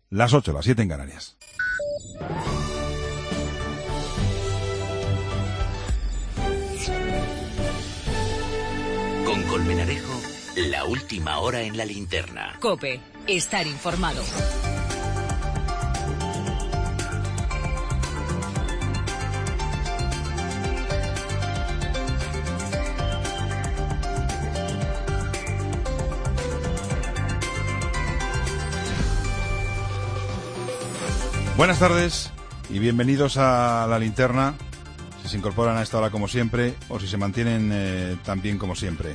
Las 8, las 7 en Canarias. Con Colmenarejo, la última hora en la linterna. COPE, estar informado. Buenas tardes y bienvenidos a la linterna, si se incorporan a esta hora como siempre o si se mantienen tan bien como siempre.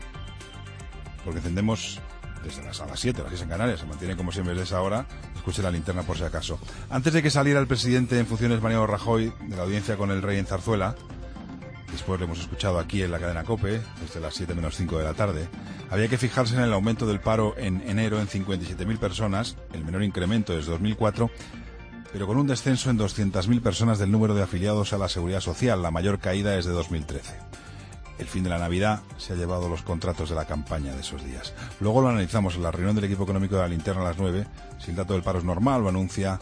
Porque encendemos desde las 7, las 6 en Canarias, se mantiene como siempre desde esa hora. Escuche la linterna por si acaso. Antes de que saliera el presidente en funciones, Mariano Rajoy, de la audiencia con el rey en Zarzuela, después lo hemos escuchado aquí en la cadena COPE, desde las 7 menos 5 de la tarde, había que fijarse en el aumento del paro en enero en 57.000 personas, el menor incremento desde 2004, pero con un descenso en 200.000 personas del número de afiliados a la Seguridad Social, la mayor caída desde 2013. El fin de la Navidad se ha llevado los contratos de la campaña de esos días. Luego lo analizamos en la reunión del equipo económico de la linterna a las 9, si el dato del paro es normal o anuncia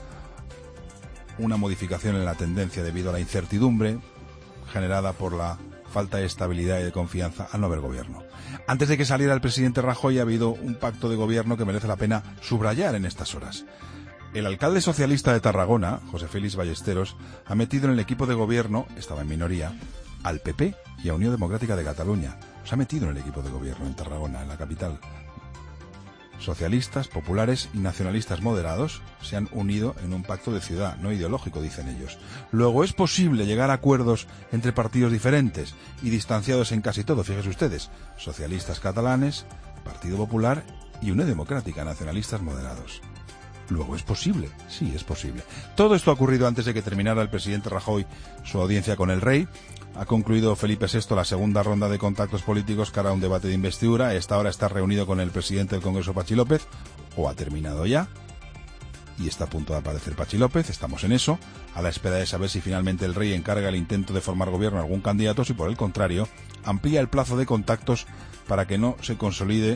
una modificación en la tendencia debido a la incertidumbre generada por la falta de estabilidad y de confianza al no haber gobierno. Antes de que saliera el presidente Rajoy ha habido un pacto de gobierno que merece la pena subrayar en estas horas. El alcalde socialista de Tarragona, José Félix Ballesteros, ha metido en el equipo de gobierno, estaba en minoría, al PP y a Unión Democrática de Cataluña. Se ha metido en el equipo de gobierno en Tarragona, en la capital. Socialistas, populares y nacionalistas moderados se han unido en un pacto de ciudad, no ideológico, dicen ellos. Luego es posible llegar a acuerdos entre partidos diferentes y distanciados en casi todo, fíjense ustedes. Socialistas catalanes, Partido Popular y Unión Democrática, nacionalistas moderados. Luego es posible, sí es posible. Todo esto ha ocurrido antes de que terminara el presidente Rajoy su audiencia con el rey. Ha concluido Felipe VI la segunda ronda de contactos políticos cara a un debate de investidura. A esta hora está reunido con el presidente del Congreso, Patxi López, o ha terminado ya, y está a punto de aparecer Patxi López. Estamos en eso, a la espera de saber si finalmente el rey encarga el intento de formar gobierno a algún candidato, si por el contrario amplía el plazo de contactos para que no se consolide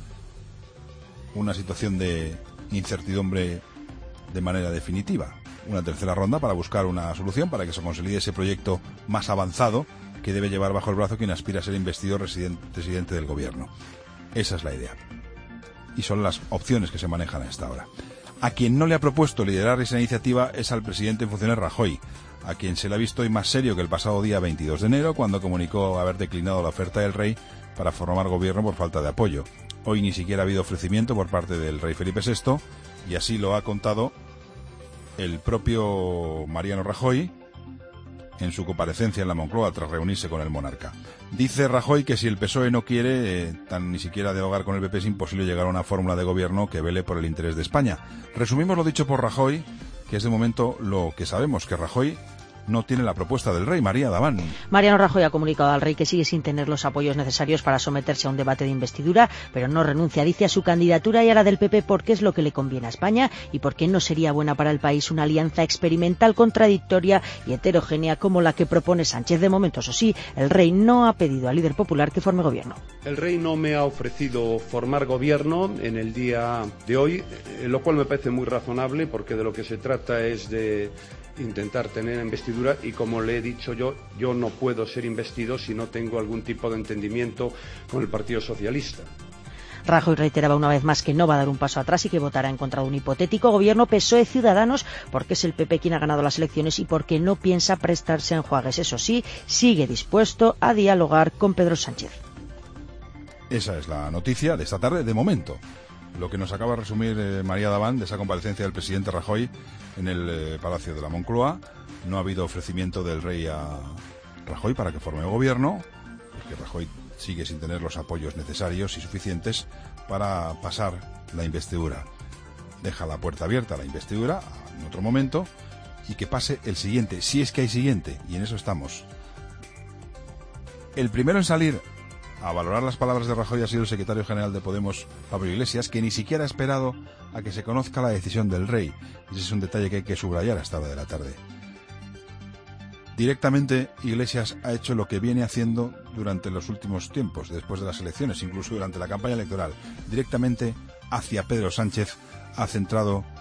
una situación de incertidumbre de manera definitiva. Una tercera ronda para buscar una solución para que se consolide ese proyecto más avanzado que debe llevar bajo el brazo quien aspira a ser investido presidente del gobierno. Esa es la idea. Y son las opciones que se manejan a esta hora. A quien no le ha propuesto liderar esa iniciativa es al presidente en funciones Rajoy, a quien se le ha visto hoy más serio que el pasado día 22 de enero, cuando comunicó haber declinado la oferta del rey para formar gobierno por falta de apoyo. Hoy ni siquiera ha habido ofrecimiento por parte del rey Felipe VI, y así lo ha contado el propio Mariano Rajoy en su comparecencia en la Moncloa tras reunirse con el monarca. Dice Rajoy que si el PSOE no quiere ni siquiera dialogar con el PP, es imposible llegar a una fórmula de gobierno que vele por el interés de España. Resumimos lo dicho por Rajoy, que es de momento lo que sabemos, que Rajoy no tiene la propuesta del rey. María Daván. Mariano Rajoy ha comunicado al rey que sigue sin tener los apoyos necesarios para someterse a un debate de investidura, pero no renuncia, dice, a su candidatura y a la del PP porque es lo que le conviene a España y porque no sería buena para el país una alianza experimental, contradictoria y heterogénea como la que propone Sánchez. De momento, eso sí, el rey no ha pedido al líder popular que forme gobierno. El rey no me ha ofrecido formar gobierno en el día de hoy, lo cual me parece muy razonable porque de lo que se trata es de intentar tener investidura y, como le he dicho yo no puedo ser investido si no tengo algún tipo de entendimiento con el Partido Socialista. Rajoy reiteraba una vez más que no va a dar un paso atrás y que votará en contra de un hipotético gobierno PSOE-Ciudadanos porque es el PP quien ha ganado las elecciones y porque no piensa prestarse a enjuagues. Eso sí, sigue dispuesto a dialogar con Pedro Sánchez. Esa es la noticia de esta tarde, de momento. Lo que nos acaba de resumir María Daván de esa comparecencia del presidente Rajoy en el Palacio de la Moncloa. No ha habido ofrecimiento del rey a Rajoy para que forme gobierno, porque Rajoy sigue sin tener los apoyos necesarios y suficientes para pasar la investidura. Deja la puerta abierta a la investidura en otro momento y que pase el siguiente, si es que hay siguiente, y en eso estamos. El primero en salir a valorar las palabras de Rajoy ha sido el secretario general de Podemos, Pablo Iglesias, que ni siquiera ha esperado a que se conozca la decisión del rey. Ese es un detalle que hay que subrayar a esta hora de la tarde. Directamente, Iglesias ha hecho lo que viene haciendo durante los últimos tiempos, después de las elecciones, incluso durante la campaña electoral. Directamente hacia Pedro Sánchez ha centrado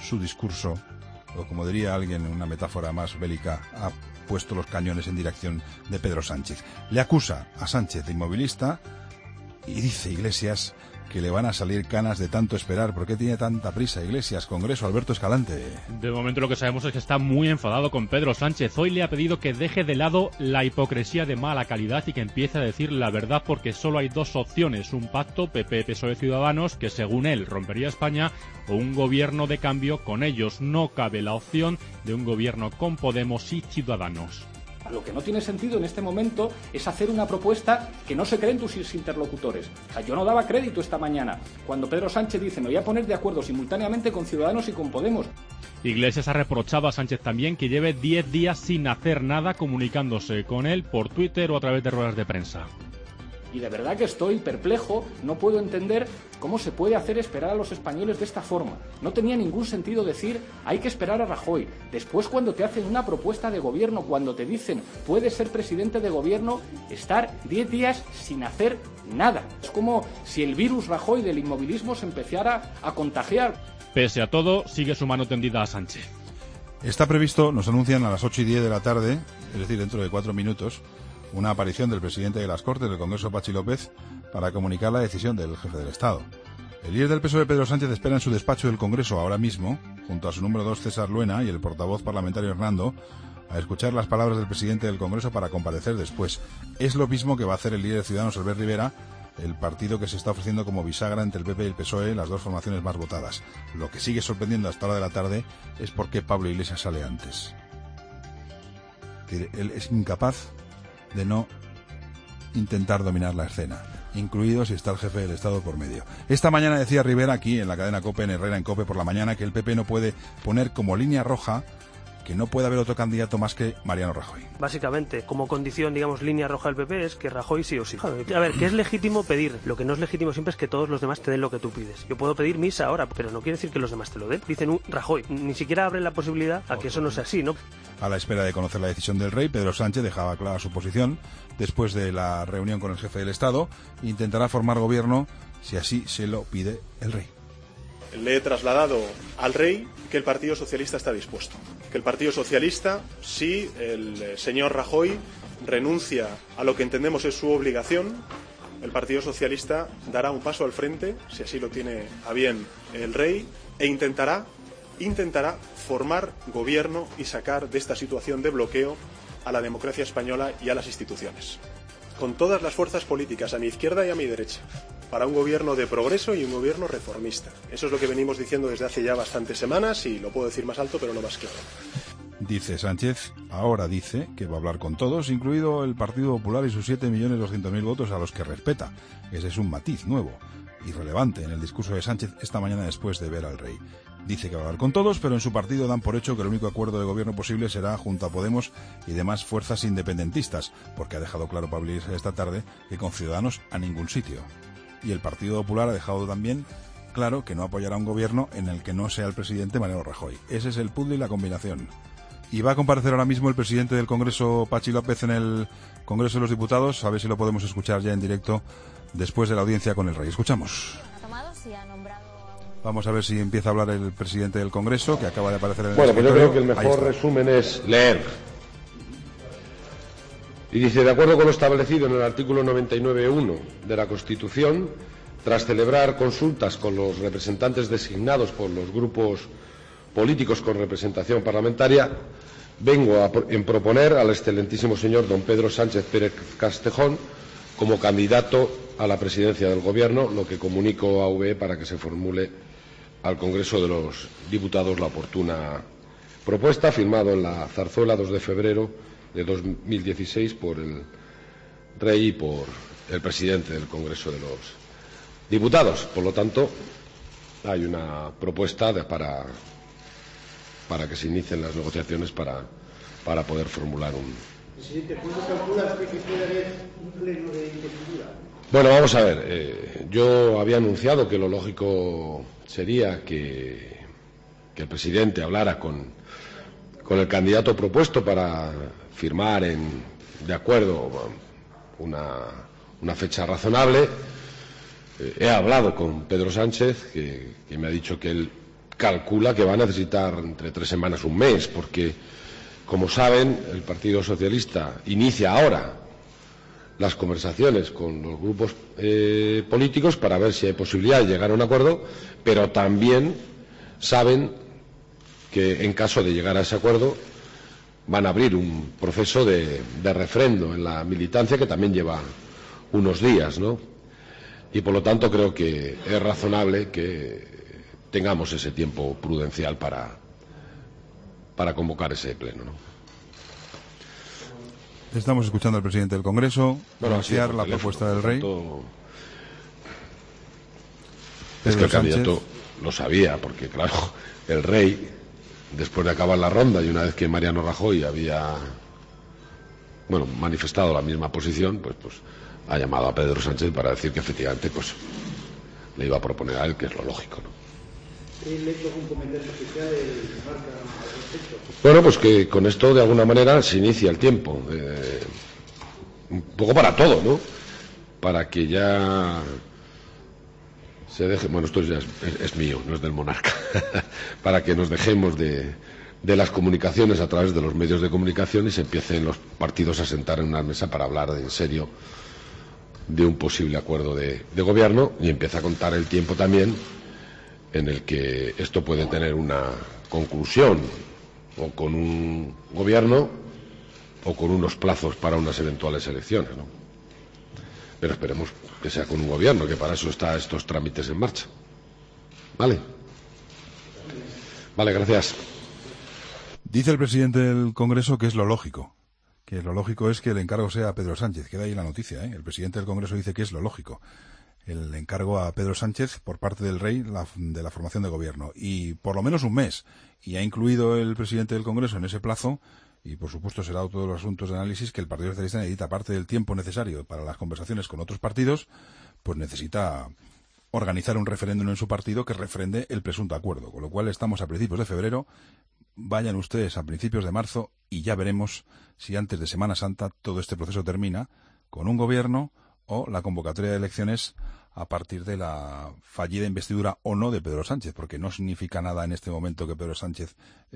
su discurso, o como diría alguien en una metáfora más bélica, ha puesto los cañones en dirección de Pedro Sánchez. Le acusa a Sánchez de inmovilista y dice Iglesias que le van a salir canas de tanto esperar. ¿Por qué tiene tanta prisa Iglesias? Congreso, Alberto Escalante. De momento lo que sabemos es que está muy enfadado con Pedro Sánchez. Hoy le ha pedido que deje de lado la hipocresía de mala calidad y que empiece a decir la verdad, porque solo hay dos opciones: un pacto PP-PSOE Ciudadanos, que según él rompería España, o un gobierno de cambio con ellos. No cabe la opción de un gobierno con Podemos y Ciudadanos. Lo que no tiene sentido en este momento es hacer una propuesta que no se creen tus interlocutores. O sea, yo no daba crédito esta mañana cuando Pedro Sánchez dice: me voy a poner de acuerdo simultáneamente con Ciudadanos y con Podemos. Iglesias ha reprochado a Sánchez también que lleve 10 días sin hacer nada, comunicándose con él por Twitter o a través de ruedas de prensa. Y de verdad que estoy perplejo, no puedo entender cómo se puede hacer esperar a los españoles de esta forma. No tenía ningún sentido decir hay que esperar a Rajoy. Después, cuando te hacen una propuesta de gobierno, cuando te dicen puedes ser presidente de gobierno, estar 10 días sin hacer nada. Es como si el virus Rajoy del inmovilismo se empezara a contagiar. Pese a todo, sigue su mano tendida a Sánchez. Está previsto, nos anuncian a las 8:10 de la tarde, es decir, dentro de 4 minutos, una aparición del presidente de las Cortes del Congreso, Pachi López, para comunicar la decisión del jefe del Estado. El líder del PSOE, Pedro Sánchez, espera en su despacho del Congreso ahora mismo, junto a su número 2, César Luena, y el portavoz parlamentario Hernando, a escuchar las palabras del presidente del Congreso para comparecer después. Es lo mismo que va a hacer el líder de Ciudadanos, Albert Rivera, el partido que se está ofreciendo como bisagra entre el PP y el PSOE, las dos formaciones más votadas. Lo que sigue sorprendiendo hasta hora de la tarde es por qué Pablo Iglesias sale antes. Él es incapaz de no intentar dominar la escena, incluido si está el jefe del Estado por medio. Esta mañana decía Rivera aquí en la cadena COPE, en Herrera en COPE por la mañana, que el PP no puede poner como línea roja que no puede haber otro candidato más que Mariano Rajoy. Básicamente, como condición, digamos, línea roja del PP es que Rajoy sí o sí. A ver, que es legítimo pedir. Lo que no es legítimo siempre es que todos los demás te den lo que tú pides. Yo puedo pedir misa ahora, pero no quiere decir que los demás te lo den. Dicen Rajoy, ni siquiera abren la posibilidad a que eso no sea así, ¿no? A la espera de conocer la decisión del rey, Pedro Sánchez dejaba clara su posición después de la reunión con el jefe del Estado. Intentará formar gobierno si así se lo pide el rey. Le he trasladado al rey que el Partido Socialista está dispuesto. Que el Partido Socialista, si el señor Rajoy renuncia a lo que entendemos es su obligación, el Partido Socialista dará un paso al frente, si así lo tiene a bien el rey, e intentará formar gobierno y sacar de esta situación de bloqueo a la democracia española y a las instituciones. Con todas las fuerzas políticas, a mi izquierda y a mi derecha, para un gobierno de progreso y un gobierno reformista. Eso es lo que venimos diciendo desde hace ya bastantes semanas y lo puedo decir más alto pero no más claro. Dice Sánchez, ahora dice que va a hablar con todos, incluido el Partido Popular y sus 7.200.000 votos a los que respeta. Ese es un matiz nuevo y relevante en el discurso de Sánchez esta mañana después de ver al rey. Dice que va a hablar con todos, pero en su partido dan por hecho que el único acuerdo de gobierno posible será junto a Podemos y demás fuerzas independentistas, porque ha dejado claro Pablo Iglesias esta tarde que con Ciudadanos a ningún sitio. Y el Partido Popular ha dejado también claro que no apoyará un gobierno en el que no sea el presidente Mariano Rajoy. Ese es el puzzle y la combinación. Y va a comparecer ahora mismo el presidente del Congreso, Pachi López, en el Congreso de los Diputados. A ver si lo podemos escuchar ya en directo después de la audiencia con el rey. Escuchamos. Vamos a ver si empieza a hablar el presidente del Congreso, que acaba de aparecer en el escritorio. Pues yo creo que el Ahí mejor está. resumen es leer. Y dice, de acuerdo con lo establecido en el artículo 99.1 de la Constitución, tras celebrar consultas con los representantes designados por los grupos políticos con representación parlamentaria, vengo a proponer al excelentísimo señor don Pedro Sánchez Pérez Castejón como candidato a la presidencia del Gobierno, lo que comunico a UVE para que se formule al Congreso de los Diputados la oportuna propuesta, firmado en la Zarzuela 2 de febrero de 2016 por el rey y por el presidente del Congreso de los Diputados. Por lo tanto, hay una propuesta para que se inicien las negociaciones para poder formular un... Presidente, ¿cuándo calcula usted que puede haber un pleno de investidura? Bueno, vamos a ver. Yo había anunciado que lo lógico sería que el presidente hablara con el candidato propuesto para firmar de acuerdo una fecha razonable. He hablado con Pedro Sánchez, que me ha dicho que él calcula que va a necesitar entre 3 semanas, un mes, porque, como saben, el Partido Socialista inicia ahora las conversaciones con los grupos políticos para ver si hay posibilidad de llegar a un acuerdo, pero también saben que en caso de llegar a ese acuerdo van a abrir un proceso de refrendo en la militancia que también lleva unos días, ¿no? Y por lo tanto creo que es razonable que tengamos ese tiempo prudencial para convocar ese pleno, ¿no? Estamos escuchando al presidente del Congreso anunciar la propuesta del rey. Es que el candidato lo sabía, porque claro, el rey, después de acabar la ronda y una vez que Mariano Rajoy había manifestado la misma posición, pues ha llamado a Pedro Sánchez para decir que efectivamente pues le iba a proponer a él, que es lo lógico, ¿no? Bueno, pues que con esto de alguna manera se inicia el tiempo, un poco para todo, ¿no? Para que ya se deje, bueno, esto ya es mío, no es del monarca, para que nos dejemos de las comunicaciones a través de los medios de comunicación y se empiecen los partidos a sentar en una mesa para hablar en serio de un posible acuerdo de gobierno, y empieza a contar el tiempo también en el que esto puede tener una conclusión, o con un gobierno o con unos plazos para unas eventuales elecciones, ¿no? Pero esperemos que sea con un gobierno, que para eso están estos trámites en marcha. ¿Vale? Vale, gracias. Dice el presidente del Congreso que es lo lógico. Que lo lógico es que el encargo sea a Pedro Sánchez. Queda ahí la noticia, ¿eh? El presidente del Congreso dice que es lo lógico. El encargo a Pedro Sánchez por parte del rey de la formación de gobierno. Y por lo menos un mes. Y ha incluido el presidente del Congreso en ese plazo, y por supuesto será todos los asuntos de análisis, que el Partido Socialista necesita, aparte del tiempo necesario para las conversaciones con otros partidos, pues necesita organizar un referéndum en su partido que refrende el presunto acuerdo. Con lo cual estamos a principios de febrero, vayan ustedes a principios de marzo y ya veremos si antes de Semana Santa todo este proceso termina con un gobierno o la convocatoria de elecciones a partir de la fallida investidura o no de Pedro Sánchez, porque no significa nada en este momento que Pedro Sánchez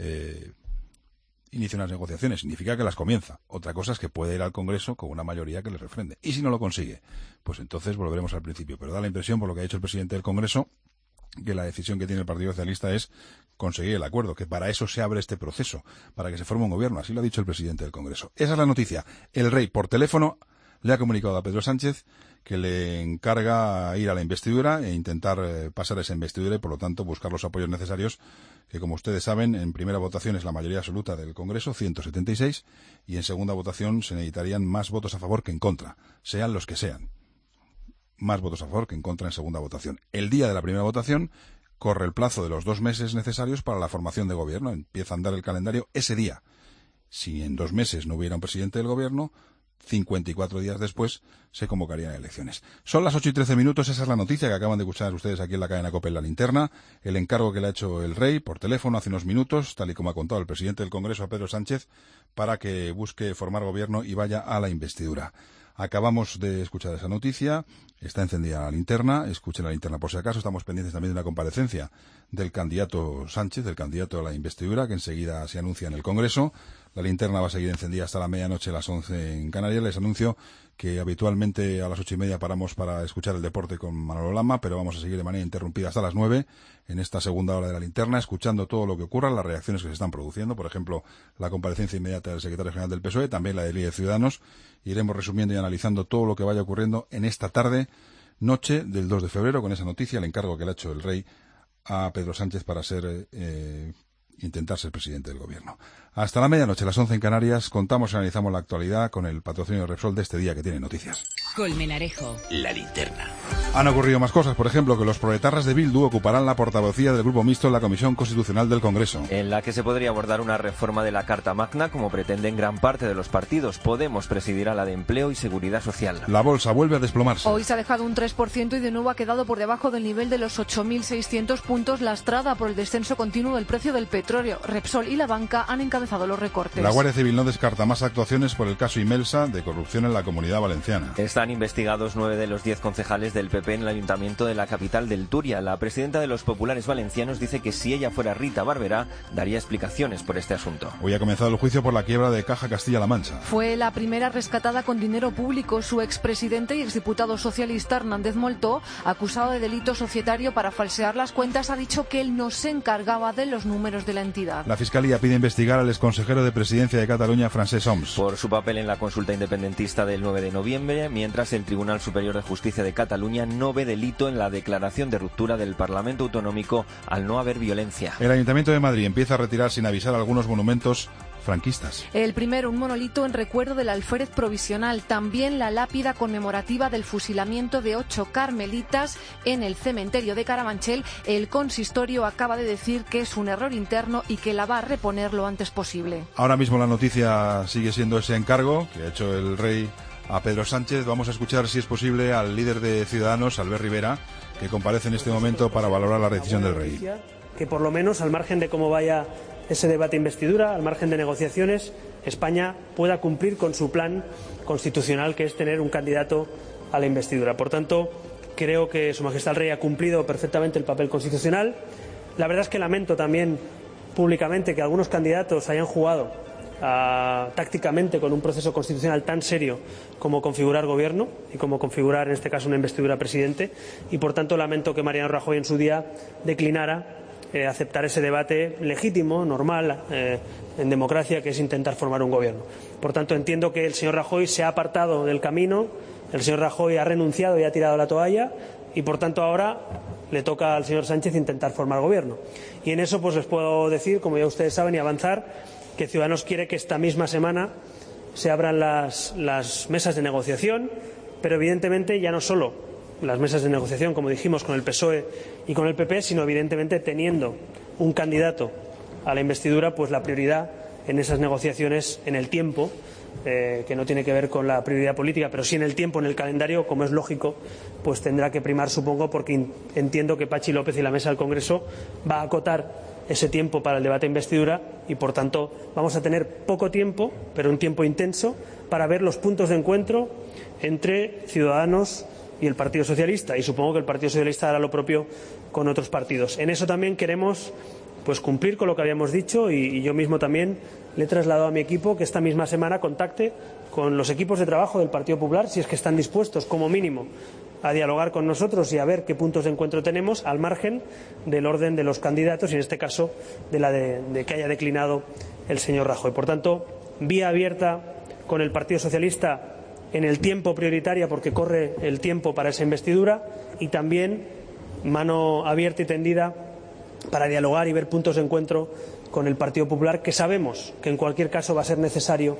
inicie unas negociaciones, significa que las comienza. Otra cosa es que puede ir al Congreso con una mayoría que le refrende. Y si no lo consigue, pues entonces volveremos al principio. Pero da la impresión, por lo que ha dicho el presidente del Congreso, que la decisión que tiene el Partido Socialista es conseguir el acuerdo, que para eso se abre este proceso, para que se forme un gobierno. Así lo ha dicho el presidente del Congreso. Esa es la noticia. El rey, por teléfono, le ha comunicado a Pedro Sánchez que le encarga ir a la investidura e intentar pasar esa investidura y, por lo tanto, buscar los apoyos necesarios, que, como ustedes saben, en primera votación es la mayoría absoluta del Congreso, 176, y en segunda votación se necesitarían más votos a favor que en contra, sean los que sean. Más votos a favor que en contra en segunda votación. El día de la primera votación corre el plazo de los 2 meses necesarios para la formación de gobierno. Empieza a andar el calendario ese día. Si en 2 meses no hubiera un presidente del gobierno, 54 días después se convocarían elecciones. Son las 8:13, esa es la noticia que acaban de escuchar ustedes aquí en la cadena COPE en La Linterna, el encargo que le ha hecho el rey por teléfono hace unos minutos, tal y como ha contado el presidente del Congreso a Pedro Sánchez, para que busque formar gobierno y vaya a la investidura. Acabamos de escuchar esa noticia, está encendida la linterna, escuchen la linterna por si acaso. Estamos pendientes también de una comparecencia del candidato Sánchez, del candidato a la investidura, que enseguida se anuncia en el Congreso. La linterna va a seguir encendida hasta la medianoche, las 11 en Canarias. Les anuncio que habitualmente a las 8:30 paramos para escuchar el deporte con Manolo Lama, pero vamos a seguir de manera interrumpida hasta las 9 en esta segunda hora de la linterna, escuchando todo lo que ocurra, las reacciones que se están produciendo, por ejemplo, la comparecencia inmediata del secretario general del PSOE, también la de Líder Ciudadanos. Iremos resumiendo y analizando todo lo que vaya ocurriendo en esta tarde, noche del 2 de febrero, con esa noticia, el encargo que le ha hecho el rey a Pedro Sánchez para intentar ser presidente del gobierno. Hasta la medianoche, las 11 en Canarias, contamos y analizamos la actualidad con el patrocinio de Repsol de este día que tiene noticias. Colmenarejo. La linterna. Han ocurrido más cosas, por ejemplo, que los proetarras de Bildu ocuparán la portavocía del Grupo Mixto en la Comisión Constitucional del Congreso. En la que se podría abordar una reforma de la Carta Magna, como pretenden gran parte de los partidos. Podemos presidirá la de Empleo y Seguridad Social. La bolsa vuelve a desplomarse. Hoy se ha dejado un 3% y de nuevo ha quedado por debajo del nivel de los 8.600 puntos, lastrada por el descenso continuo del precio del petróleo. Repsol y la banca han encabezado los recortes. La Guardia Civil no descarta más actuaciones por el caso Imelsa de corrupción en la Comunidad Valenciana. Está Están investigados 9 de los 10 concejales del PP en el ayuntamiento de la capital del Turia. La presidenta de los populares valencianos dice que si ella fuera Rita Barberá, daría explicaciones por este asunto. Hoy ha comenzado el juicio por la quiebra de Caja Castilla-La Mancha. Fue la primera rescatada con dinero público. Su expresidente y exdiputado socialista Hernández Moltó, acusado de delito societario para falsear las cuentas, ha dicho que él no se encargaba de los números de la entidad. La Fiscalía pide investigar al exconsejero de Presidencia de Cataluña, Francesc Homs, por su papel en la consulta independentista del 9 de noviembre, mientras el Tribunal Superior de Justicia de Cataluña no ve delito en la declaración de ruptura del Parlamento Autonómico al no haber violencia. El Ayuntamiento de Madrid empieza a retirar sin avisar algunos monumentos franquistas. El primero, un monolito en recuerdo del alférez provisional. También la lápida conmemorativa del fusilamiento de 8 carmelitas en el cementerio de Carabanchel. El consistorio acaba de decir que es un error interno y que la va a reponer lo antes posible. Ahora mismo la noticia sigue siendo ese encargo que ha hecho el rey a Pedro Sánchez. Vamos a escuchar, si es posible, al líder de Ciudadanos, Albert Rivera, que comparece en este momento para valorar la decisión del rey. Que por lo menos, al margen de cómo vaya ese debate investidura, al margen de negociaciones, España pueda cumplir con su plan constitucional, que es tener un candidato a la investidura. Por tanto, creo que Su Majestad el Rey ha cumplido perfectamente el papel constitucional. La verdad es que lamento también públicamente que algunos candidatos hayan jugado tácticamente con un proceso constitucional tan serio como configurar gobierno y como configurar, en este caso, una investidura presidente, y por tanto lamento que Mariano Rajoy en su día declinara aceptar ese debate legítimo, normal, en democracia, que es intentar formar un gobierno. Por tanto, entiendo que el señor Rajoy se ha apartado del camino, el señor Rajoy ha renunciado y ha tirado la toalla, y por tanto ahora le toca al señor Sánchez intentar formar gobierno. Y en eso pues les puedo decir, como ya ustedes saben, y avanzar, que Ciudadanos quiere que esta misma semana se abran las mesas de negociación, pero evidentemente ya no solo las mesas de negociación, como dijimos, con el PSOE y con el PP, sino evidentemente teniendo un candidato a la investidura, pues la prioridad en esas negociaciones, en el tiempo, que no tiene que ver con la prioridad política, pero sí en el tiempo, en el calendario, como es lógico, pues tendrá que primar, supongo, porque entiendo que Pachi López y la mesa del Congreso va a acotar ese tiempo para el debate de investidura y, por tanto, vamos a tener poco tiempo, pero un tiempo intenso, para ver los puntos de encuentro entre Ciudadanos y el Partido Socialista, y supongo que el Partido Socialista hará lo propio con otros partidos. En eso también queremos pues cumplir con lo que habíamos dicho, y yo mismo también le he trasladado a mi equipo que esta misma semana contacte con los equipos de trabajo del Partido Popular, si es que están dispuestos, como mínimo, a dialogar con nosotros y a ver qué puntos de encuentro tenemos, al margen del orden de los candidatos y, en este caso, de que haya declinado el señor Rajoy. Por tanto, vía abierta con el Partido Socialista en el tiempo prioritaria, porque corre el tiempo para esa investidura, y también mano abierta y tendida para dialogar y ver puntos de encuentro con el Partido Popular, que sabemos que en cualquier caso va a ser necesario,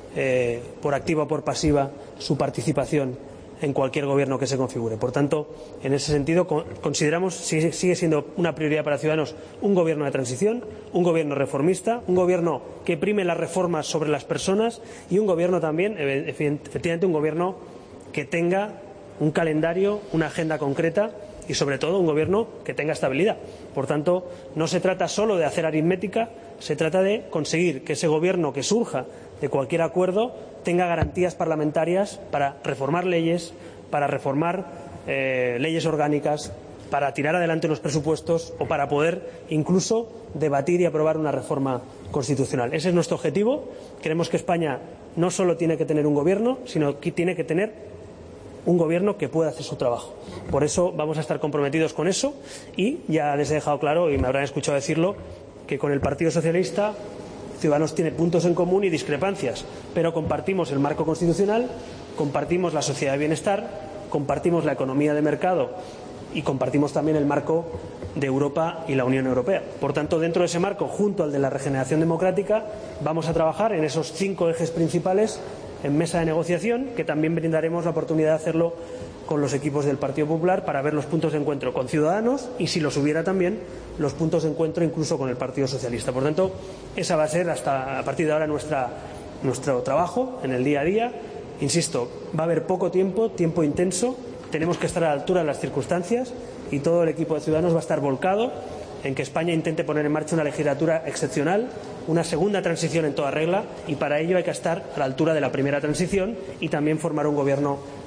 por activa o por pasiva, su participación en cualquier gobierno que se configure. Por tanto, en ese sentido, consideramos, sigue siendo una prioridad para Ciudadanos, un gobierno de transición, un gobierno reformista, un gobierno que prime las reformas sobre las personas, y un gobierno también, efectivamente, un gobierno que tenga un calendario, una agenda concreta, y sobre todo un gobierno que tenga estabilidad. Por tanto, no se trata solo de hacer aritmética, se trata de conseguir que ese gobierno que surja de cualquier acuerdo tenga garantías parlamentarias para reformar leyes, para reformar leyes orgánicas, para tirar adelante los presupuestos o para poder incluso debatir y aprobar una reforma constitucional. Ese es nuestro objetivo. Creemos que España no solo tiene que tener un gobierno, sino que tiene que tener un gobierno que pueda hacer su trabajo. Por eso vamos a estar comprometidos con eso, y ya les he dejado claro, y me habrán escuchado decirlo, que con el Partido Socialista Ciudadanos tiene puntos en común y discrepancias, pero compartimos el marco constitucional, compartimos la sociedad de bienestar, compartimos la economía de mercado y compartimos también el marco de Europa y la Unión Europea. Por tanto, dentro de ese marco, junto al de la regeneración democrática, vamos a trabajar en esos 5 ejes principales en mesa de negociación, que también brindaremos la oportunidad de hacerlo con los equipos del Partido Popular, para ver los puntos de encuentro con Ciudadanos y, si los hubiera también, los puntos de encuentro incluso con el Partido Socialista. Por tanto, esa va a ser, hasta a partir de ahora, nuestro trabajo en el día a día. Insisto, va a haber poco tiempo, tiempo intenso, tenemos que estar a la altura de las circunstancias, y todo el equipo de Ciudadanos va a estar volcado en que España intente poner en marcha una legislatura excepcional, una segunda transición en toda regla, y para ello hay que estar a la altura de la primera transición y también formar un gobierno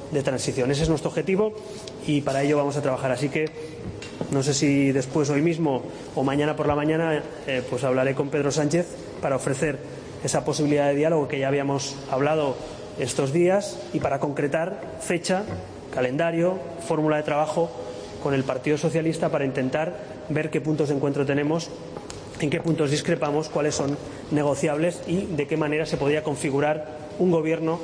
de transición. Ese es nuestro objetivo y para ello vamos a trabajar. Así que no sé si después, hoy mismo o mañana por la mañana, pues hablaré con Pedro Sánchez para ofrecer esa posibilidad de diálogo que ya habíamos hablado estos días y para concretar fecha, calendario, fórmula de trabajo con el Partido Socialista para intentar ver qué puntos de encuentro tenemos, en qué puntos discrepamos, cuáles son negociables y de qué manera se podría configurar un gobierno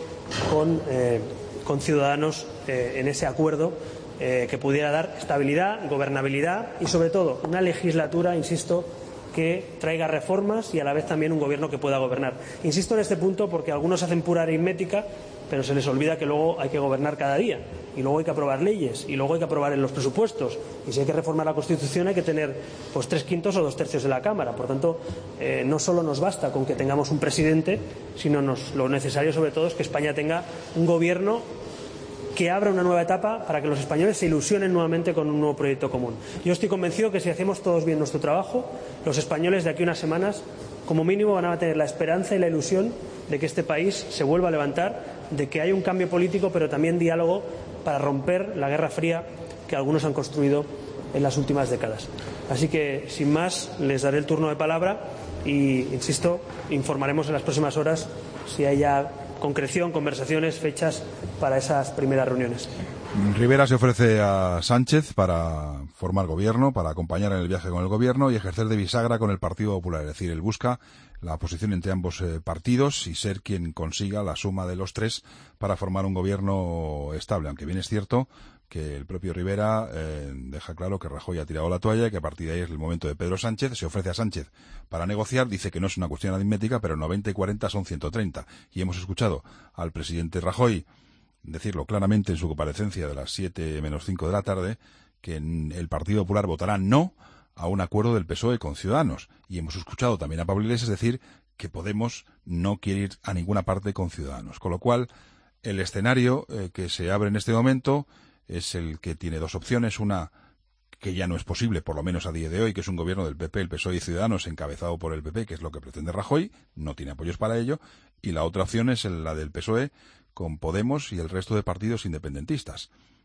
con Ciudadanos en ese acuerdo que pudiera dar estabilidad, gobernabilidad y, sobre todo, una legislatura, insisto, que traiga reformas y a la vez también un gobierno que pueda gobernar. Insisto en este punto porque algunos hacen pura aritmética, pero se les olvida que luego hay que gobernar cada día y luego hay que aprobar leyes y luego hay que aprobar en los presupuestos y si hay que reformar la Constitución hay que tener pues 3/5 o 2/3 de la Cámara. Por tanto, no solo nos basta con que tengamos un presidente, sino lo necesario sobre todo es que España tenga un gobierno que abra una nueva etapa para que los españoles se ilusionen nuevamente con un nuevo proyecto común. Yo estoy convencido que si hacemos todos bien nuestro trabajo, los españoles de aquí a unas semanas, como mínimo, van a tener la esperanza y la ilusión de que este país se vuelva a levantar, de que haya un cambio político, pero también diálogo para romper la Guerra Fría que algunos han construido en las últimas décadas. Así que, sin más, les daré el turno de palabra y, insisto, informaremos en las próximas horas si hay ya concreción, conversaciones, fechas para esas primeras reuniones. Rivera se ofrece a Sánchez para formar gobierno, para acompañar en el viaje con el gobierno y ejercer de bisagra con el Partido Popular. Es decir, él busca la posición entre ambos partidos y ser quien consiga la suma de los tres para formar un gobierno estable. Aunque bien es cierto que el propio Rivera deja claro que Rajoy ha tirado la toalla y que a partir de ahí es el momento de Pedro Sánchez. Se ofrece a Sánchez para negociar, dice que no es una cuestión aritmética, pero 90 y 40 son 130. Y hemos escuchado al presidente Rajoy decirlo claramente en su comparecencia de las 7 menos 5 de la tarde, que el Partido Popular votará no a un acuerdo del PSOE con Ciudadanos. Y hemos escuchado también a Pablo Iglesias decir que Podemos no quiere ir a ninguna parte con Ciudadanos. Con lo cual, el escenario que se abre en este momento es el que tiene dos opciones. Una que ya no es posible, por lo menos a día de hoy, que es un gobierno del PP, el PSOE y Ciudadanos, encabezado por el PP, que es lo que pretende Rajoy, no tiene apoyos para ello. Y la otra opción es la del PSOE, con Podemos y el resto de partidos independentistas.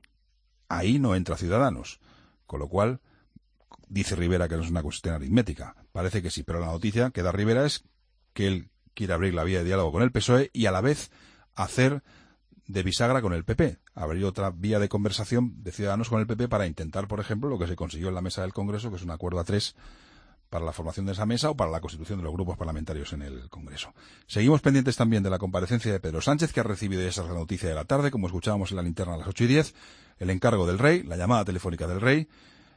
Ahí no entra Ciudadanos, con lo cual dice Rivera que no es una cuestión aritmética. Parece que sí, pero la noticia que da Rivera es que él quiere abrir la vía de diálogo con el PSOE y a la vez hacer de bisagra con el PP, abrir otra vía de conversación de Ciudadanos con el PP para intentar, por ejemplo, lo que se consiguió en la mesa del Congreso, que es un acuerdo a 3 para la formación de esa mesa o para la constitución de los grupos parlamentarios en el Congreso. Seguimos pendientes también de la comparecencia de Pedro Sánchez, que ha recibido esa noticia de la tarde, como escuchábamos en la linterna a las 8:10, el encargo del rey, la llamada telefónica del rey,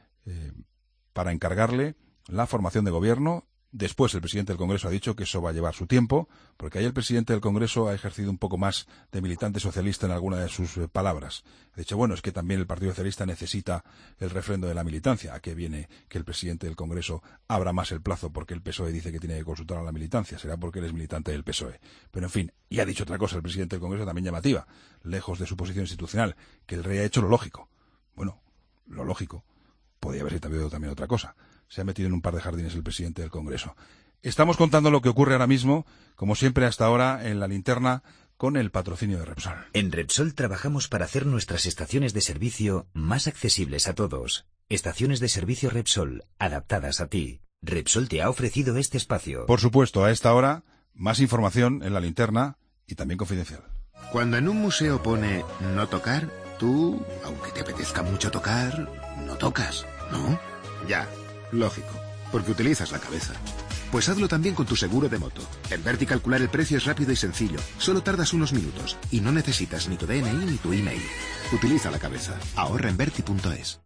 para encargarle la formación de gobierno. Después el presidente del Congreso ha dicho que eso va a llevar su tiempo, porque ahí el presidente del Congreso ha ejercido un poco más de militante socialista en alguna de sus palabras. Ha dicho, bueno, es que también el Partido Socialista necesita el refrendo de la militancia. ¿A qué viene que el presidente del Congreso abra más el plazo porque el PSOE dice que tiene que consultar a la militancia? Será porque él es militante del PSOE. Pero en fin, y ha dicho otra cosa el presidente del Congreso también llamativa, lejos de su posición institucional, que el rey ha hecho lo lógico. Bueno, lo lógico podría haber sido también otra cosa. Se ha metido en un par de jardines el presidente del Congreso. Estamos contando lo que ocurre ahora mismo, como siempre hasta ahora, en la linterna, con el patrocinio de Repsol. En Repsol trabajamos para hacer nuestras estaciones de servicio más accesibles a todos. Estaciones de servicio Repsol, adaptadas a ti. Repsol te ha ofrecido este espacio. Por supuesto, a esta hora, más información en la linterna y también confidencial. Cuando en un museo pone no tocar, tú, aunque te apetezca mucho tocar, no tocas, ¿no? Ya. Lógico, porque utilizas la cabeza. Pues hazlo también con tu seguro de moto. En Verti calcular el precio es rápido y sencillo. Solo tardas unos minutos y no necesitas ni tu DNI ni tu email. Utiliza la cabeza. Ahorra en Verti.es.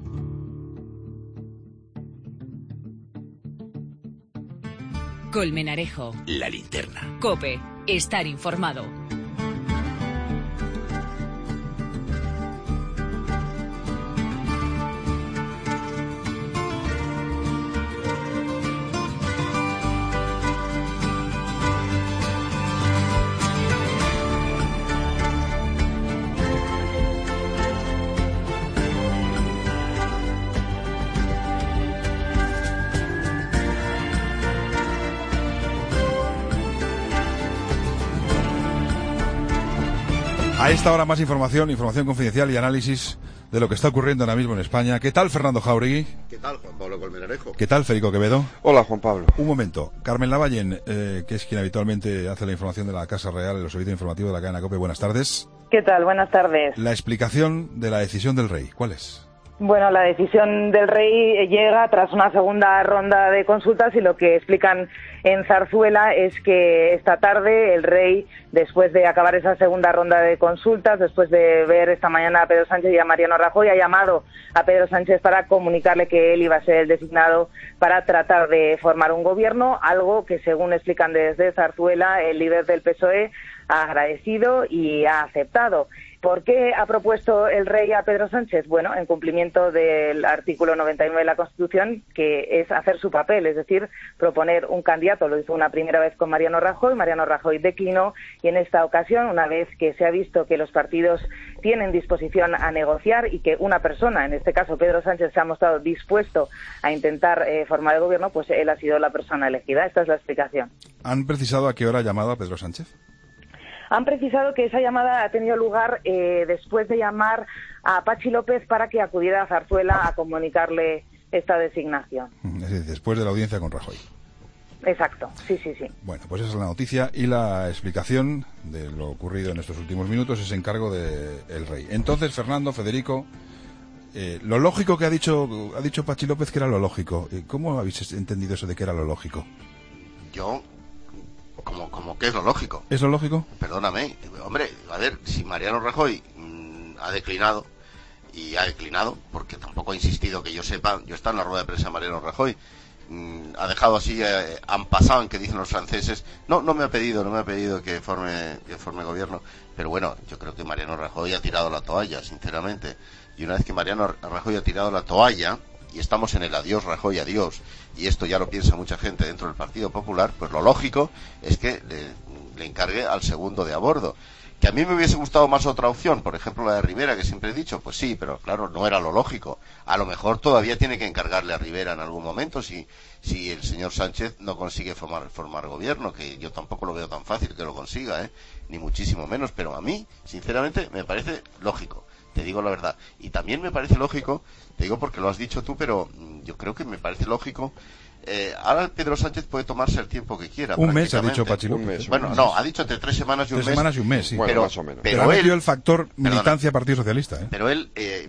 Colmenarejo. La linterna. COPE. Estar informado. A esta hora más información confidencial y análisis de lo que está ocurriendo ahora mismo en España. ¿Qué tal, Fernando Jauregui? ¿Qué tal, Juan Pablo Colmenarejo? ¿Qué tal, Federico Quevedo? Hola, Juan Pablo. Un momento. Carmen Lavallén, que es quien habitualmente hace la información de la Casa Real en los servicios informativos de la cadena COPE. Buenas tardes. ¿Qué tal? Buenas tardes. La explicación de la decisión del rey, ¿cuál es? Bueno, la decisión del rey llega tras una segunda ronda de consultas y lo que explican en Zarzuela es que esta tarde el rey, después de acabar esa segunda ronda de consultas, después de ver esta mañana a Pedro Sánchez y a Mariano Rajoy, ha llamado a Pedro Sánchez para comunicarle que él iba a ser el designado para tratar de formar un gobierno, algo que, según explican desde Zarzuela, el líder del PSOE ha agradecido y ha aceptado. ¿Por qué ha propuesto el rey a Pedro Sánchez? Bueno, en cumplimiento del artículo 99 de la Constitución, que es hacer su papel, es decir, proponer un candidato. Lo hizo una primera vez con Mariano Rajoy declinó, y en esta ocasión, una vez que se ha visto que los partidos tienen disposición a negociar y que una persona, en este caso Pedro Sánchez, se ha mostrado dispuesto a intentar formar el gobierno, pues él ha sido la persona elegida. Esta es la explicación. ¿Han precisado a qué hora ha llamado a Pedro Sánchez? Han precisado que esa llamada ha tenido lugar después de llamar a Patxi López para que acudiera a Zarzuela a comunicarle esta designación. Es decir, después de la audiencia con Rajoy. Exacto, sí. Bueno, pues esa es la noticia y la explicación de lo ocurrido en estos últimos minutos es encargo del rey. Entonces, Federico, lo lógico que ha dicho Patxi López que era lo lógico. ¿Cómo habéis entendido eso de que era lo lógico? Yo... ¿Cómo que es lo lógico? ¿Es lo lógico? Perdóname, hombre, a ver, si Mariano Rajoy ha declinado, porque tampoco ha insistido que yo sepa, yo estaba en la rueda de prensa de Mariano Rajoy, ha dejado así, han pasado en que dicen los franceses, no me ha pedido que forme gobierno, pero bueno, yo creo que Mariano Rajoy ha tirado la toalla, sinceramente, y una vez que Mariano Rajoy ha tirado la toalla, y estamos en el adiós Rajoy, adiós, y esto ya lo piensa mucha gente dentro del Partido Popular, pues lo lógico es que le encargue al segundo de a bordo. Que a mí me hubiese gustado más otra opción, por ejemplo la de Rivera, que siempre he dicho, pues sí, pero claro, no era lo lógico. A lo mejor todavía tiene que encargarle a Rivera en algún momento si el señor Sánchez no consigue formar gobierno, que yo tampoco lo veo tan fácil que lo consiga, ni muchísimo menos, pero a mí, sinceramente, me parece lógico. Te digo la verdad. Y también me parece lógico, te digo porque lo has dicho tú, pero yo creo que me parece lógico. Ahora Pedro Sánchez puede tomarse el tiempo que quiera. Un mes, ha dicho Patxi López. Bueno, no, ha dicho entre 3 semanas y un mes. 3 semanas y un mes, sí. Bueno, más o menos. Pero ha metido el factor militancia Partido Socialista. Pero él,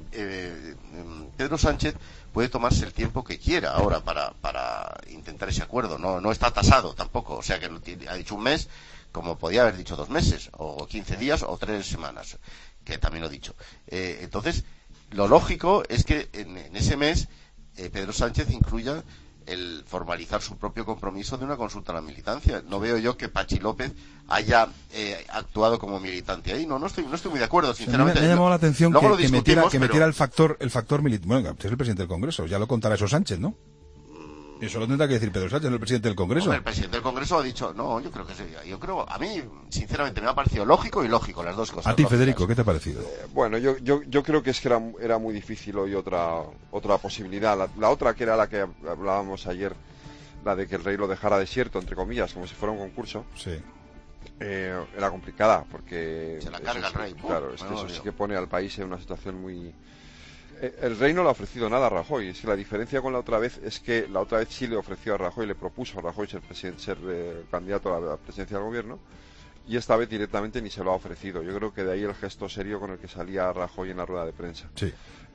Pedro Sánchez, puede tomarse el tiempo que quiera ahora para intentar ese acuerdo. No está tasado tampoco. O sea que ha dicho un mes, como podía haber dicho 2 meses, o 15 días, o 3 semanas. Que también lo he dicho. Entonces, lo lógico es que en ese mes Pedro Sánchez incluya el formalizar su propio compromiso de una consulta a la militancia. No veo yo que Patxi López haya actuado como militante ahí. No estoy muy de acuerdo, sinceramente. Me ha llamado la atención que metiera el factor militante. Bueno, es el presidente del Congreso, ya lo contará eso Sánchez, ¿no? Eso lo tendrá que decir Pedro Sánchez, el presidente del Congreso. Hombre, el presidente del Congreso ha dicho, no, yo creo que sí. A mí, sinceramente, me ha parecido lógico y ilógico las dos cosas. A ti, lógicas. Federico, ¿qué te ha parecido? Bueno, yo creo que es que era muy difícil hoy otra posibilidad. La otra, que era la que hablábamos ayer, la de que el rey lo dejara desierto, entre comillas, como si fuera un concurso. Sí. Era complicada, porque... Se la carga el rey. Claro, es que eso sí que pone al país en una situación muy... El rey no le ha ofrecido nada a Rajoy. Es que la diferencia con la otra vez es que la otra vez sí le ofreció a Rajoy, le propuso a Rajoy ser candidato a la presidencia del gobierno, y esta vez directamente ni se lo ha ofrecido. Yo creo que de ahí el gesto serio con el que salía Rajoy en la rueda de prensa. Sí.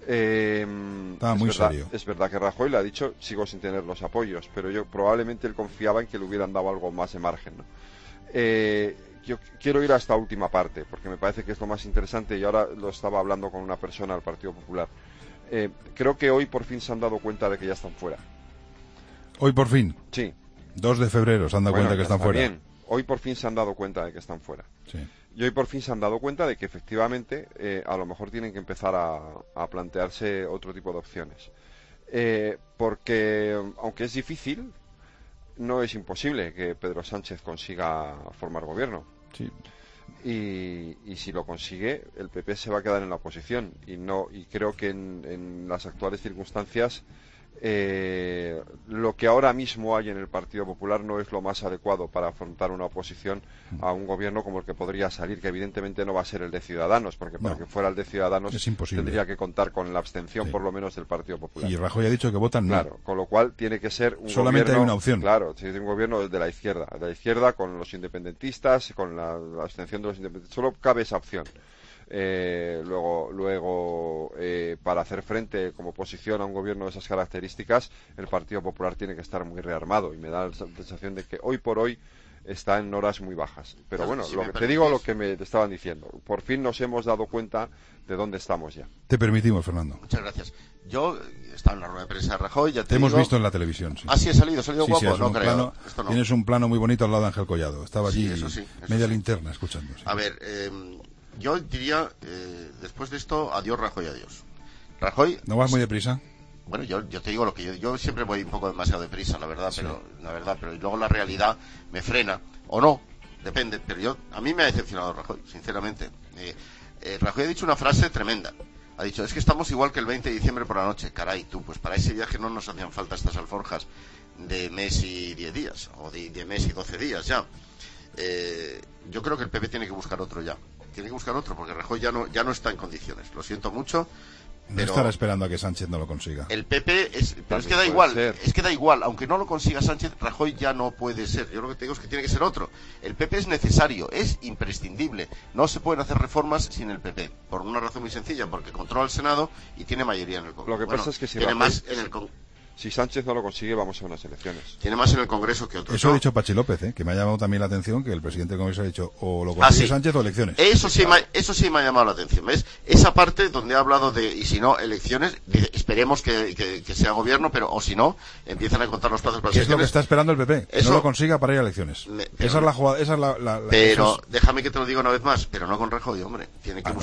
Estaba muy serio. Es verdad que Rajoy le ha dicho, sigo sin tener los apoyos, pero probablemente él confiaba en que le hubieran dado algo más de margen, ¿no? Yo quiero ir a esta última parte, porque me parece que es lo más interesante, y ahora lo estaba hablando con una persona del Partido Popular. Creo que hoy por fin se han dado cuenta de que ya están fuera. ¿Hoy por fin? Sí. 2 de febrero se han dado cuenta de que están fuera. Bien. Hoy por fin se han dado cuenta de que están fuera. Sí. Y hoy por fin se han dado cuenta de que efectivamente a lo mejor tienen que empezar a plantearse otro tipo de opciones. Porque aunque es difícil, no es imposible que Pedro Sánchez consiga formar gobierno. Sí. Y si lo consigue, el PP se va a quedar en la oposición, y creo que en las actuales circunstancias lo que ahora mismo hay en el Partido Popular no es lo más adecuado para afrontar una oposición a un gobierno como el que podría salir, que evidentemente no va a ser el de Ciudadanos, porque para que fuera el de Ciudadanos tendría que contar con la abstención por lo menos del Partido Popular. Y Rajoy ha dicho que votan no. Claro, con lo cual tiene que ser un solamente gobierno, hay una opción. Claro, tiene que ser un gobierno de la izquierda con los independentistas, con la abstención de los independentistas. Solo cabe esa opción. Luego para hacer frente como oposición a un gobierno de esas características, el Partido Popular tiene que estar muy rearmado, y me da la sensación de que hoy por hoy está en horas muy bajas. Pero bueno, si te digo lo que me estaban diciendo. Por fin nos hemos dado cuenta de dónde estamos ya. Te permitimos, Fernando. Muchas gracias. Yo estaba en la rueda de prensa de Rajoy, ya te hemos digo... visto en la televisión. Sí. Ah, sí, he salido guapo, sí, no creo. Plano, esto no. Tienes un plano muy bonito al lado de Ángel Collado. Estaba allí eso media linterna escuchando. Sí. A ver, yo diría, después de esto, adiós Rajoy, adiós. Rajoy... ¿No vas muy deprisa? Bueno, yo te digo lo que yo siempre voy un poco demasiado deprisa, la verdad, pero luego la realidad me frena, o no, depende, pero a mí me ha decepcionado Rajoy, sinceramente. Rajoy ha dicho una frase tremenda. Ha dicho, es que estamos igual que el 20 de diciembre por la noche. Caray, tú, pues para ese viaje no nos hacían falta estas alforjas de mes y 10 días, o de mes y 12 días ya. Yo creo que el PP tiene que buscar otro ya. Tiene que buscar otro, porque Rajoy ya no está en condiciones. Lo siento mucho. No estará esperando a que Sánchez no lo consiga. El PP es que da igual, aunque no lo consiga Sánchez, Rajoy ya no puede ser. Yo lo que te digo es que tiene que ser otro. El PP es necesario, es imprescindible. No se pueden hacer reformas sin el PP, por una razón muy sencilla, porque controla el Senado y tiene mayoría en el Congreso. Lo que pasa es que si Sánchez no lo consigue, vamos a unas elecciones. Tiene más en el Congreso que otros. Eso ha dicho Pachi López, que me ha llamado también la atención, que el presidente del Congreso ha dicho o lo consigue Sánchez o elecciones. Eso sí me ha llamado la atención. ¿Ves? Esa parte donde ha hablado de, y si no, elecciones, esperemos que sea gobierno, pero o si no, empiezan a contar los plazos para las elecciones. Es lo que está esperando el PP, que no lo consiga para ir a elecciones. Esa es la jugada, pero déjame que te lo diga una vez más, pero no con Rajoy, hombre. Tiene que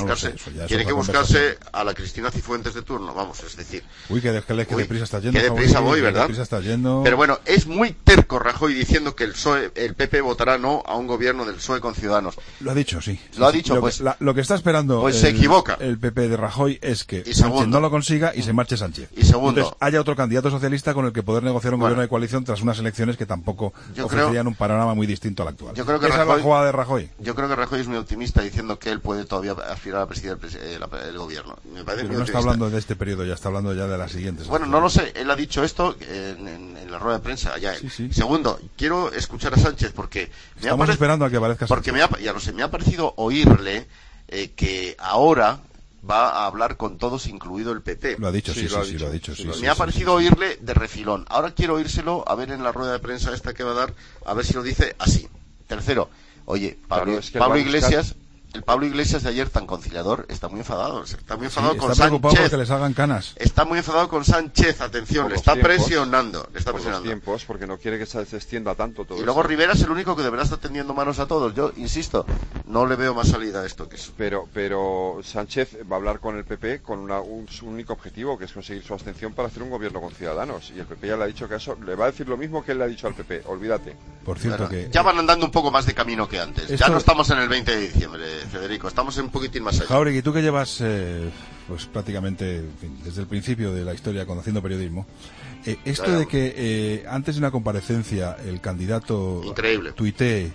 buscarse a la Cristina Cifuentes de turno, vamos, es decir. Uy, que deprisa está yendo. Que deprisa voy, ¿verdad? Está yendo... Pero bueno, es muy terco Rajoy diciendo que el PP votará no a un gobierno del PSOE con Ciudadanos. Lo ha dicho, sí. Lo ha dicho, pues... Lo que está esperando se equivoca. El PP de Rajoy es que Sánchez no lo consiga y se marche Sánchez. Y segundo... Entonces, haya otro candidato socialista con el que poder negociar un gobierno de coalición tras unas elecciones que tampoco ofrecerían un panorama muy distinto al actual. Esa es la jugada de Rajoy. Yo creo que Rajoy es muy optimista diciendo que él puede todavía aspirar a presidir el gobierno. Me parece Pero muy no optimista. está hablando de este periodo, ya está hablando ya de las siguientes. Bueno, no lo sé. Él ha dicho esto en la rueda de prensa allá. Sí. Segundo, quiero escuchar a Sánchez porque estamos esperando a que aparezca Sánchez. Porque me ha parecido oírle que ahora va a hablar con todos, incluido el PP. Lo ha dicho, sí, lo ha dicho. Me ha parecido oírle de refilón. Ahora quiero oírselo, a ver en la rueda de prensa esta que va a dar, a ver si lo dice así. Tercero, oye, Pablo Iglesias... El Pablo Iglesias de ayer tan conciliador está muy enfadado. Está muy enfadado con Sánchez. Está preocupado porque le salgan canas. Está muy enfadado con Sánchez, atención, le está presionando. Tiempos, porque no quiere que se extienda tanto todo. Y luego Rivera es el único que de verdad está tendiendo manos a todos. Yo insisto, no le veo más salida a esto que eso. Pero Sánchez va a hablar con el PP con un único objetivo, que es conseguir su abstención para hacer un gobierno con Ciudadanos. Y el PP ya le ha dicho que eso le va a decir lo mismo que él le ha dicho al PP. Olvídate. Por cierto que ya van andando un poco más de camino que antes. Ya no estamos en el 20 de diciembre. Federico, estamos un poquitín más allá. Jauregui, tú que llevas pues prácticamente desde el principio de la historia conociendo periodismo, de que antes de una comparecencia el candidato tuitee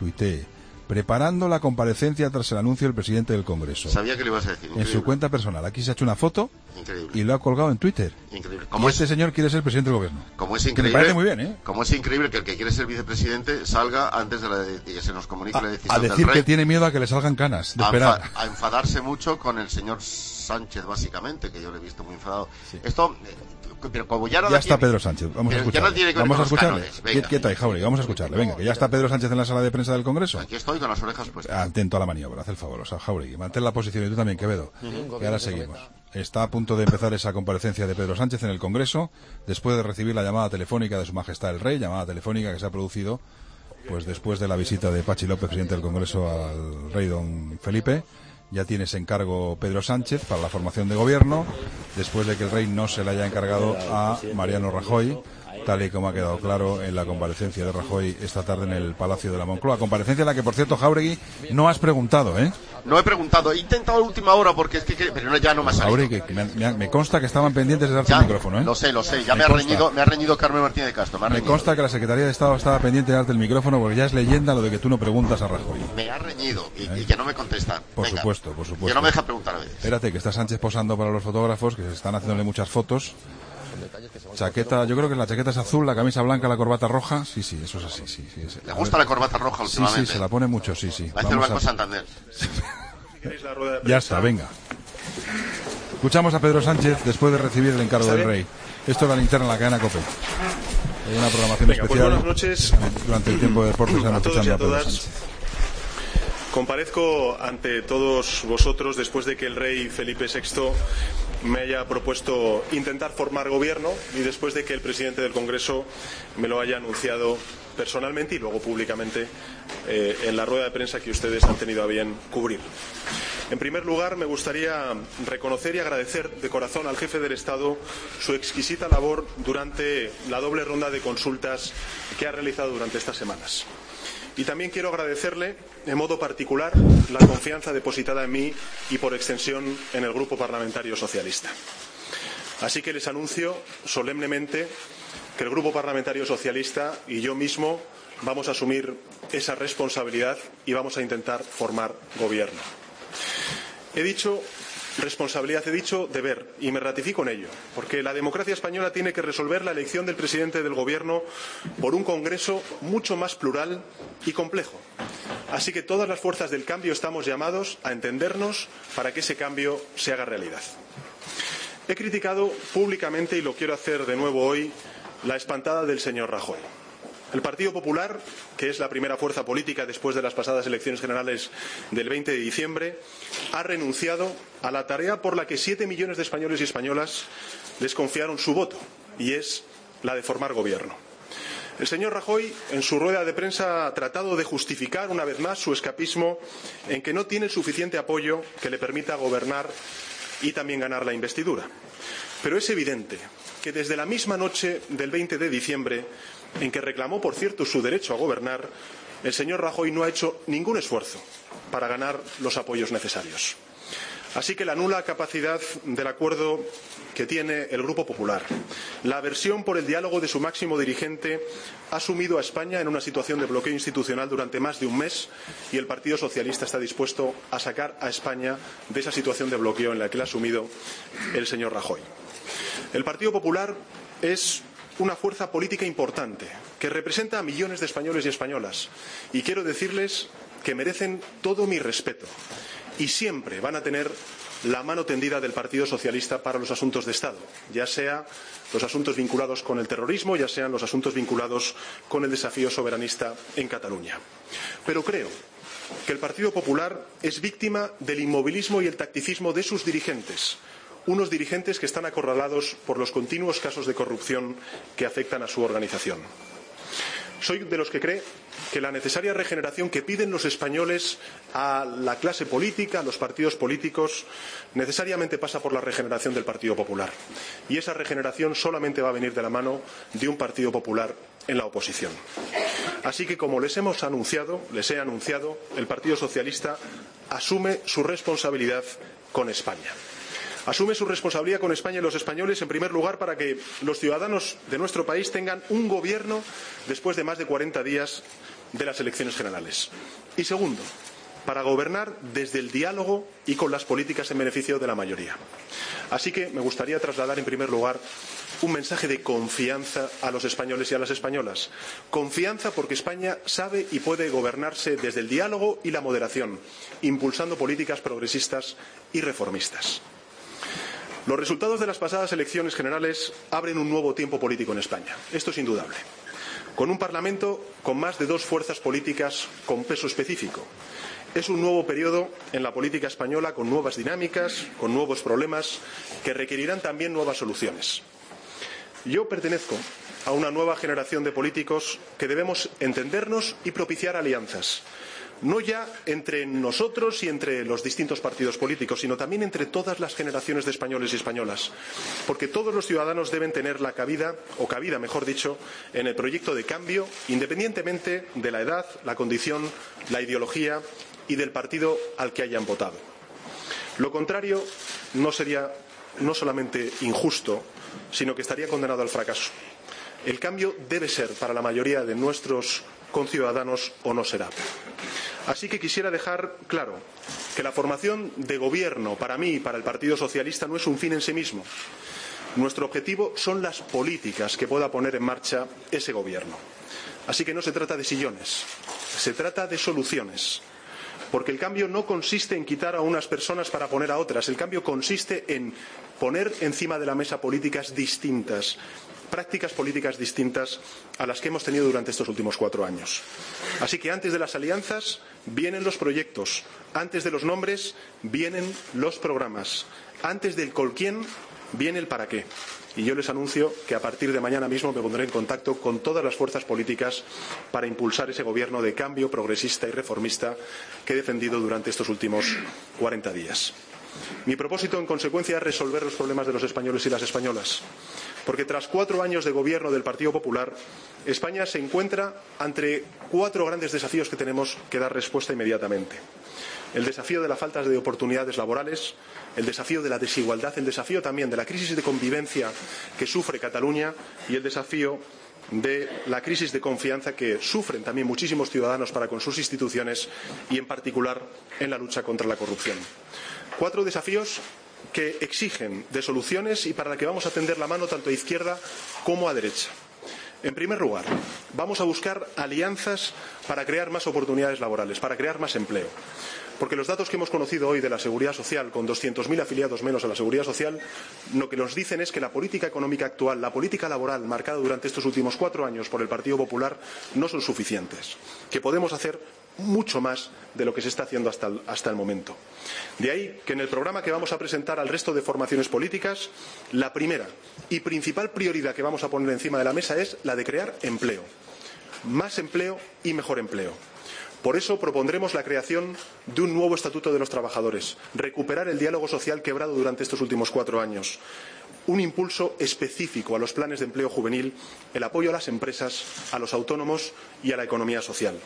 preparando la comparecencia tras el anuncio del presidente del Congreso. Sabía que le ibas a decir. En su cuenta personal. Aquí se ha hecho una foto y lo ha colgado en Twitter. Increíble. Y este señor quiere ser presidente del gobierno. Como es increíble, me parece muy bien, ¿eh? Como es increíble que el que quiere ser vicepresidente salga antes de que se nos comunique la decisión del rey. A decir que tiene miedo a que le salgan canas de esperar. A enfadarse mucho con el señor Sánchez, básicamente, que yo le he visto muy enfadado. Sí. Esto... Pero como ya está Pedro Sánchez, vamos a escucharle. Vamos a escucharle. Quieto ahí, Jauregui, vamos a escucharle. Venga, que ya está Pedro Sánchez en la sala de prensa del Congreso. Aquí estoy con las orejas puestas. Atento a la maniobra, haz el favor. O sea, Jauregui, mantén la posición y tú también, Quevedo. Que ahora seguimos. Está a punto de empezar esa comparecencia de Pedro Sánchez en el Congreso, después de recibir la llamada telefónica de Su Majestad el Rey, llamada telefónica que se ha producido pues después de la visita de Pachi López, presidente del Congreso, al rey don Felipe. ya tiene ese encargo Pedro Sánchez para la formación de gobierno, después de que el rey no se le haya encargado a Mariano Rajoy, tal y como ha quedado claro en la comparecencia de Rajoy esta tarde en el Palacio de la Moncloa. Comparecencia en la que, por cierto, Jáuregui, no has preguntado, ¿eh? No he preguntado, he intentado a última hora porque es que pero ya no me ha salido. Jáuregui, que me consta que estaban pendientes de darte el micrófono, ¿eh? Lo sé, ya me ha reñido Carmen Martínez de Castro. Me consta que la Secretaría de Estado estaba pendiente de darte el micrófono porque ya es leyenda lo de que tú no preguntas a Rajoy. Me ha reñido y que no me contestan. Por supuesto. Que no me deja preguntar a veces. Espérate, que está Sánchez posando para los fotógrafos, que se están haciéndole muchas fotos. Chaqueta, yo creo que la chaqueta es azul, la camisa blanca, la corbata roja. Sí, eso es así, sí. ¿Le gusta la corbata roja últimamente? Sí, se la pone mucho, sí. Va a hacer el Banco Santander. Ya está, venga. Escuchamos a Pedro Sánchez después de recibir el encargo del rey. Esto es La Linterna en la cadena COPE. Hay una programación especial. Pues buenas noches. Durante el tiempo de deportes a todos y a todas. Comparezco ante todos vosotros después de que el rey Felipe VI me haya propuesto intentar formar gobierno y después de que el presidente del Congreso me lo haya anunciado personalmente y luego públicamente en la rueda de prensa que ustedes han tenido a bien cubrir. En primer lugar, me gustaría reconocer y agradecer de corazón al jefe del Estado su exquisita labor durante la doble ronda de consultas que ha realizado durante estas semanas. Y también quiero agradecerle, de modo particular, la confianza depositada en mí y, por extensión, en el Grupo Parlamentario Socialista. Así que les anuncio solemnemente que el Grupo Parlamentario Socialista y yo mismo vamos a asumir esa responsabilidad y vamos a intentar formar gobierno. He dicho responsabilidad, he dicho deber, y me ratifico en ello, porque la democracia española tiene que resolver la elección del presidente del Gobierno por un Congreso mucho más plural y complejo. Así que todas las fuerzas del cambio estamos llamados a entendernos para que ese cambio se haga realidad. He criticado públicamente, y lo quiero hacer de nuevo hoy, la espantada del señor Rajoy. El Partido Popular, que es la primera fuerza política después de las pasadas elecciones generales del 20 de diciembre, ha renunciado a la tarea por la que 7 millones de españoles y españolas les confiaron su voto, y es la de formar gobierno. El señor Rajoy, en su rueda de prensa, ha tratado de justificar una vez más su escapismo en que no tiene el suficiente apoyo que le permita gobernar y también ganar la investidura. Pero es evidente que desde la misma noche del 20 de diciembre, en que reclamó, por cierto, su derecho a gobernar, el señor Rajoy no ha hecho ningún esfuerzo para ganar los apoyos necesarios. Así que la nula capacidad del acuerdo que tiene el Grupo Popular, la aversión por el diálogo de su máximo dirigente, ha sumido a España en una situación de bloqueo institucional durante más de un mes, y el Partido Socialista está dispuesto a sacar a España de esa situación de bloqueo en la que la ha sumido el señor Rajoy. El Partido Popular es una fuerza política importante que representa a millones de españoles y españolas, y quiero decirles que merecen todo mi respeto y siempre van a tener la mano tendida del Partido Socialista para los asuntos de Estado, ya sea los asuntos vinculados con el terrorismo, ya sean los asuntos vinculados con el desafío soberanista en Cataluña. Pero creo que el Partido Popular es víctima del inmovilismo y el tacticismo de sus dirigentes, unos dirigentes que están acorralados por los continuos casos de corrupción que afectan a su organización. Soy de los que cree que la necesaria regeneración que piden los españoles a la clase política, a los partidos políticos, necesariamente pasa por la regeneración del Partido Popular. Y esa regeneración solamente va a venir de la mano de un Partido Popular en la oposición. Así que, como les he anunciado, el Partido Socialista asume su responsabilidad con España. Asume su responsabilidad con España y los españoles, en primer lugar, para que los ciudadanos de nuestro país tengan un gobierno después de más de 40 días de las elecciones generales. Y segundo, para gobernar desde el diálogo y con las políticas en beneficio de la mayoría. Así que me gustaría trasladar, en primer lugar, un mensaje de confianza a los españoles y a las españolas. Confianza porque España sabe y puede gobernarse desde el diálogo y la moderación, impulsando políticas progresistas y reformistas. Los resultados de las pasadas elecciones generales abren un nuevo tiempo político en España. Esto es indudable. Con un Parlamento con más de 2 fuerzas políticas con peso específico. Es un nuevo periodo en la política española con nuevas dinámicas, con nuevos problemas que requerirán también nuevas soluciones. Yo pertenezco a una nueva generación de políticos que debemos entendernos y propiciar alianzas, no ya entre nosotros y entre los distintos partidos políticos, sino también entre todas las generaciones de españoles y españolas, porque todos los ciudadanos deben tener la cabida, mejor dicho, en el proyecto de cambio, independientemente de la edad, la condición, la ideología y del partido al que hayan votado. Lo contrario no sería no solamente injusto, sino que estaría condenado al fracaso. El cambio debe ser para la mayoría de nuestros conciudadanos o no será. Así que quisiera dejar claro que la formación de gobierno para mí y para el Partido Socialista no es un fin en sí mismo. Nuestro objetivo son las políticas que pueda poner en marcha ese gobierno. Así que no se trata de sillones, se trata de soluciones. Porque el cambio no consiste en quitar a unas personas para poner a otras. El cambio consiste en poner encima de la mesa políticas distintas, prácticas políticas distintas a las que hemos tenido durante estos últimos 4 años. Así que antes de las alianzas vienen los proyectos, antes de los nombres vienen los programas, antes del con quién viene el para qué. Y yo les anuncio que a partir de mañana mismo me pondré en contacto con todas las fuerzas políticas para impulsar ese gobierno de cambio progresista y reformista que he defendido durante estos últimos 40 días. Mi propósito, en consecuencia, es resolver los problemas de los españoles y las españolas. Porque tras 4 años de gobierno del Partido Popular, España se encuentra ante 4 grandes desafíos que tenemos que dar respuesta inmediatamente. El desafío de la falta de oportunidades laborales, el desafío de la desigualdad, el desafío también de la crisis de convivencia que sufre Cataluña y el desafío de la crisis de confianza que sufren también muchísimos ciudadanos para con sus instituciones y, en particular, en la lucha contra la corrupción. 4 desafíos que exigen de soluciones y para la que vamos a tender la mano tanto a izquierda como a derecha. En primer lugar, vamos a buscar alianzas para crear más oportunidades laborales, para crear más empleo. Porque los datos que hemos conocido hoy de la Seguridad Social, con 200.000 afiliados menos a la Seguridad Social, lo que nos dicen es que la política económica actual, la política laboral marcada durante estos últimos 4 años por el Partido Popular, no son suficientes. Que podemos hacer mucho más de lo que se está haciendo hasta el momento. De ahí que en el programa que vamos a presentar al resto de formaciones políticas, la primera y principal prioridad que vamos a poner encima de la mesa es la de crear empleo. Más empleo y mejor empleo. Por eso propondremos la creación de un nuevo Estatuto de los Trabajadores, recuperar el diálogo social quebrado durante estos últimos 4 años, un impulso específico a los planes de empleo juvenil, el apoyo a las empresas, a los autónomos y a la economía social.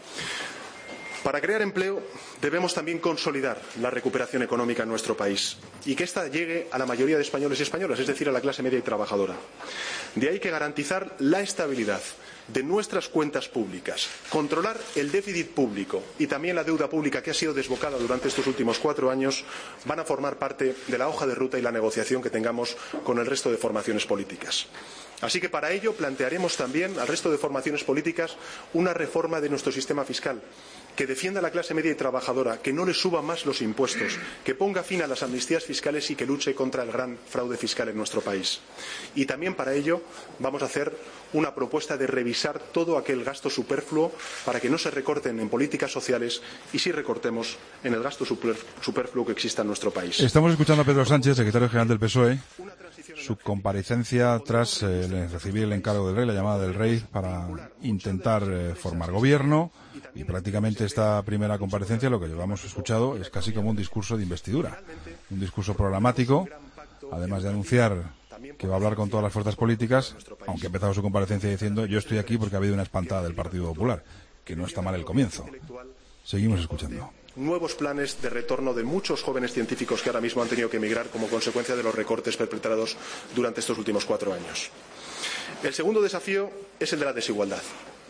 Para crear empleo debemos también consolidar la recuperación económica en nuestro país y que ésta llegue a la mayoría de españoles y españolas, es decir, a la clase media y trabajadora. De ahí que garantizar la estabilidad de nuestras cuentas públicas, controlar el déficit público y también la deuda pública que ha sido desbocada durante estos últimos 4 años van a formar parte de la hoja de ruta y la negociación que tengamos con el resto de formaciones políticas. Así que para ello plantearemos también al resto de formaciones políticas una reforma de nuestro sistema fiscal que defienda a la clase media y trabajadora, que no le suba más los impuestos, que ponga fin a las amnistías fiscales y que luche contra el gran fraude fiscal en nuestro país. Y también para ello vamos a hacer una propuesta de revisar todo aquel gasto superfluo para que no se recorten en políticas sociales y sí recortemos en el gasto superfluo que exista en nuestro país. Estamos escuchando a Pedro Sánchez, secretario general del PSOE, su comparecencia tras recibir el encargo del rey, la llamada del rey, para intentar formar gobierno. Y prácticamente esta primera comparecencia, lo que llevamos escuchado, es casi como un discurso de investidura, un discurso programático, además de anunciar que va a hablar con todas las fuerzas políticas, aunque ha empezado su comparecencia diciendo: yo estoy aquí porque ha habido una espantada del Partido Popular, que no está mal el comienzo. Seguimos escuchando. Nuevos planes de retorno de muchos jóvenes científicos que ahora mismo han tenido que emigrar como consecuencia de los recortes perpetrados durante estos últimos 4 años. El segundo desafío es el de la desigualdad.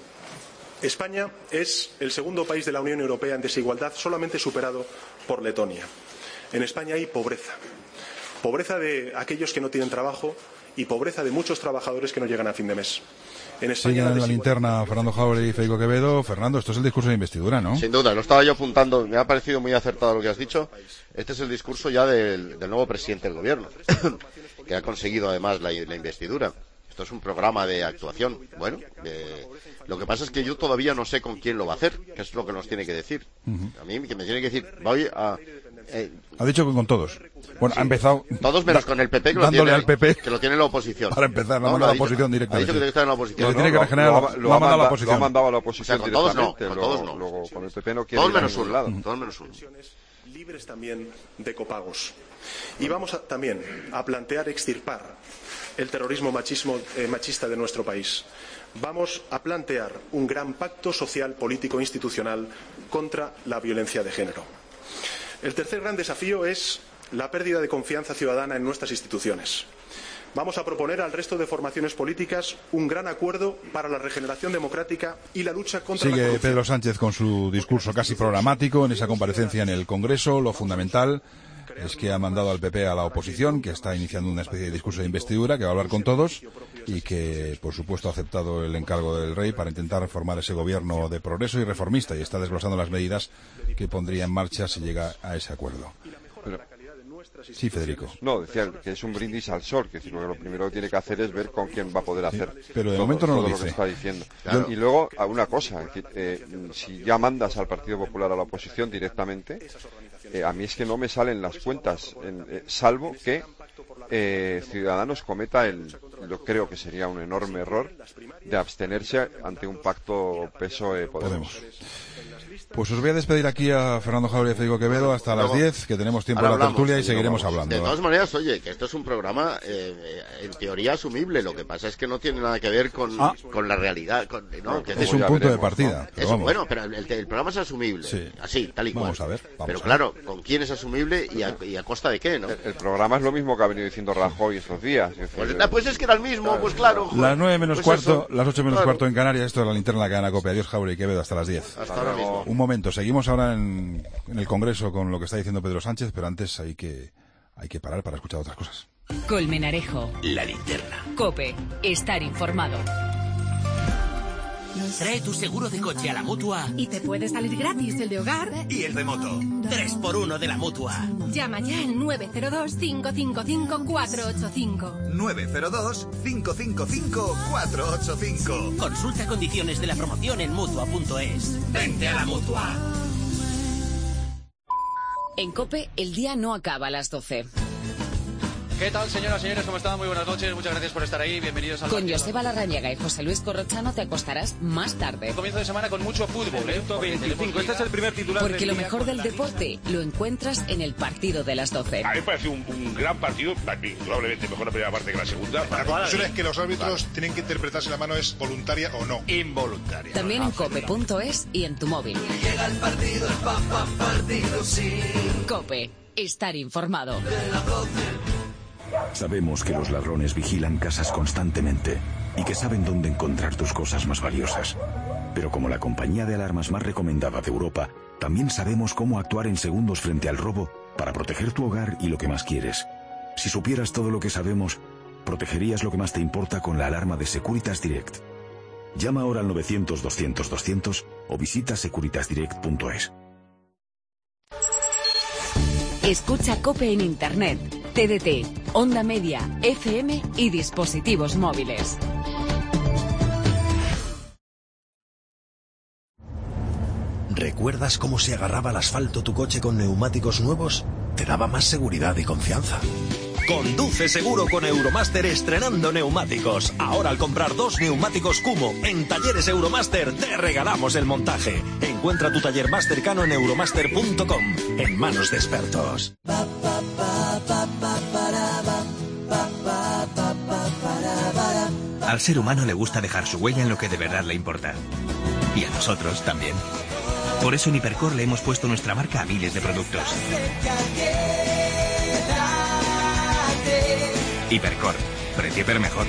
España es el segundo país de la Unión Europea en desigualdad, solamente superado por Letonia. En España hay pobreza. Pobreza de aquellos que no tienen trabajo y pobreza de muchos trabajadores que no llegan a fin de mes. En España siguen en la linterna Fernando Jauregui y Federico Quevedo. Fernando, esto es el discurso de investidura, ¿no? Sin duda, lo estaba yo apuntando. Me ha parecido muy acertado lo que has dicho. Este es el discurso ya del nuevo presidente del gobierno, que ha conseguido además la investidura. Esto es un programa de actuación. Bueno, lo que pasa es que yo todavía no sé con quién lo va a hacer, que es lo que nos tiene que decir. A mí que me tiene que decir, voy a Ha dicho que con todos. Bueno, ha empezado... Todos menos con el PP, dándole al PP, que lo tiene en la oposición. Para empezar, no, manda a la oposición directamente. Ha dicho que está en la oposición. Que tiene que regenerar, lo ha mandado a la oposición. Lo ha mandado a la O oposición sea, con todos no, directamente. con todos no. Luego, con el PP no quiere todos ir a menos ningún uno. lado. Todos menos uno. Libres también de copagos. Y vamos también a plantear extirpar el terrorismo machista de nuestro país. Vamos a plantear un gran pacto social, político e institucional contra la violencia de género. El tercer gran desafío es la pérdida de confianza ciudadana en nuestras instituciones. Vamos a proponer al resto de formaciones políticas un gran acuerdo para la regeneración democrática y la lucha contra la corrupción. Sigue Pedro Sánchez con su discurso casi programático en esa comparecencia en el Congreso. Lo fundamental es que ha mandado al PP a la oposición, que está iniciando una especie de discurso de investidura, que va a hablar con todos y que, por supuesto, ha aceptado el encargo del rey para intentar formar ese gobierno de progreso y reformista, y está desglosando las medidas que pondría en marcha si llega a ese acuerdo. Sí, Federico. No, decía que es un brindis al sol, que lo primero que tiene que hacer es ver con quién va a poder hacer pero de momento no lo dice. Lo que está diciendo. Claro. Y luego, una cosa, si ya mandas al Partido Popular a la oposición directamente, a mí es que no me salen las cuentas, salvo que Ciudadanos cometa yo creo que sería un enorme error de abstenerse ante un pacto PSOE-Podemos. Pues os voy a despedir aquí a Fernando Jauregui y Federico Quevedo hasta las 10, que tenemos tiempo de la tertulia y seguiremos hablando. De todas maneras, oye, que esto es un programa en teoría asumible, lo que pasa es que no tiene nada que ver con la realidad. Es un punto de partida. Pero bueno, pero el programa es asumible, así, tal y cual. Vamos a ver. Pero claro, ¿con quién es asumible y a costa de qué, no? El programa es lo mismo que ha venido diciendo Rajoy estos días. Pues es que era el mismo, pues claro. Las 9 menos cuarto, las 8 menos cuarto en Canarias, esto es la linterna de la cadena COPE. Adiós, Jauregui y Quevedo, hasta las 10. Hasta ahora mismo. Un momento, seguimos ahora en el Congreso con lo que está diciendo Pedro Sánchez, pero antes hay que parar para escuchar otras cosas. Colmenarejo. La linterna. COPE. Estar informado. Trae tu seguro de coche a la Mutua y te puede salir gratis el de hogar y el de moto. 3x1 de la Mutua. Llama ya al 902-555-485. 902-555-485. Consulta condiciones de la promoción en Mutua.es. Vente a la Mutua. En COPE, el día no acaba a las 12. ¿Qué tal, señoras y señores? ¿Cómo están? Muy buenas noches. Muchas gracias por estar ahí. Bienvenidos al... Con Joseba Larrañaga y José Luis Corrochano te acostarás más tarde. Comienzo de semana con mucho fútbol, ¿eh? 25. Este es el primer titular. Porque lo mejor del deporte lo encuentras en el partido de las 12. A mí me parece un gran partido, probablemente mejor la primera parte que la segunda. La conclusión es que los árbitros tienen que interpretar si la mano es voluntaria o no. Involuntaria. También en cope.es y en tu móvil. Llega el partido, el partido, sí. COPE. Estar informado. Sabemos que los ladrones vigilan casas constantemente y que saben dónde encontrar tus cosas más valiosas. Pero como la compañía de alarmas más recomendada de Europa, también sabemos cómo actuar en segundos frente al robo para proteger tu hogar y lo que más quieres. Si supieras todo lo que sabemos, protegerías lo que más te importa con la alarma de Securitas Direct. Llama ahora al 900-200-200 o visita securitasdirect.es. Escucha COPE en Internet, TDT, Onda Media, FM y dispositivos móviles. ¿Recuerdas cómo se agarraba al asfalto tu coche con neumáticos nuevos? Te daba más seguridad y confianza. Conduce seguro con Euromaster estrenando neumáticos. Ahora al comprar 2 neumáticos Kumo en Talleres Euromaster te regalamos el montaje. Encuentra tu taller más cercano en euromaster.com, en manos de expertos. Al ser humano le gusta dejar su huella en lo que de verdad le importa. Y a nosotros también. Por eso en Hipercor le hemos puesto nuestra marca a miles de productos. Hipercor, precio pero mejor.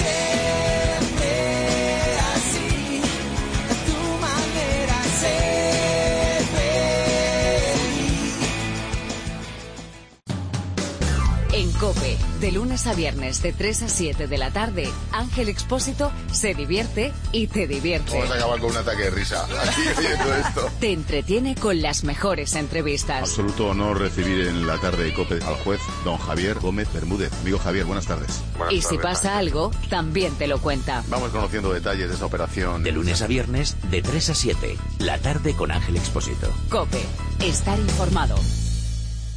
En COPE, de lunes a viernes de 3 a 7 de la tarde, Ángel Expósito se divierte y te divierte. Vamos a acabar con un ataque de risa aquí oyendo esto. Te entretiene con las mejores entrevistas. Absoluto honor recibir en la tarde de COPE al juez don Javier Gómez Bermúdez. Amigo Javier, buenas tardes. Y si pasa algo, también te lo cuenta. Vamos conociendo detalles de esa operación. De lunes a viernes, de 3 a 7, la tarde con Ángel Expósito. COPE, estar informado.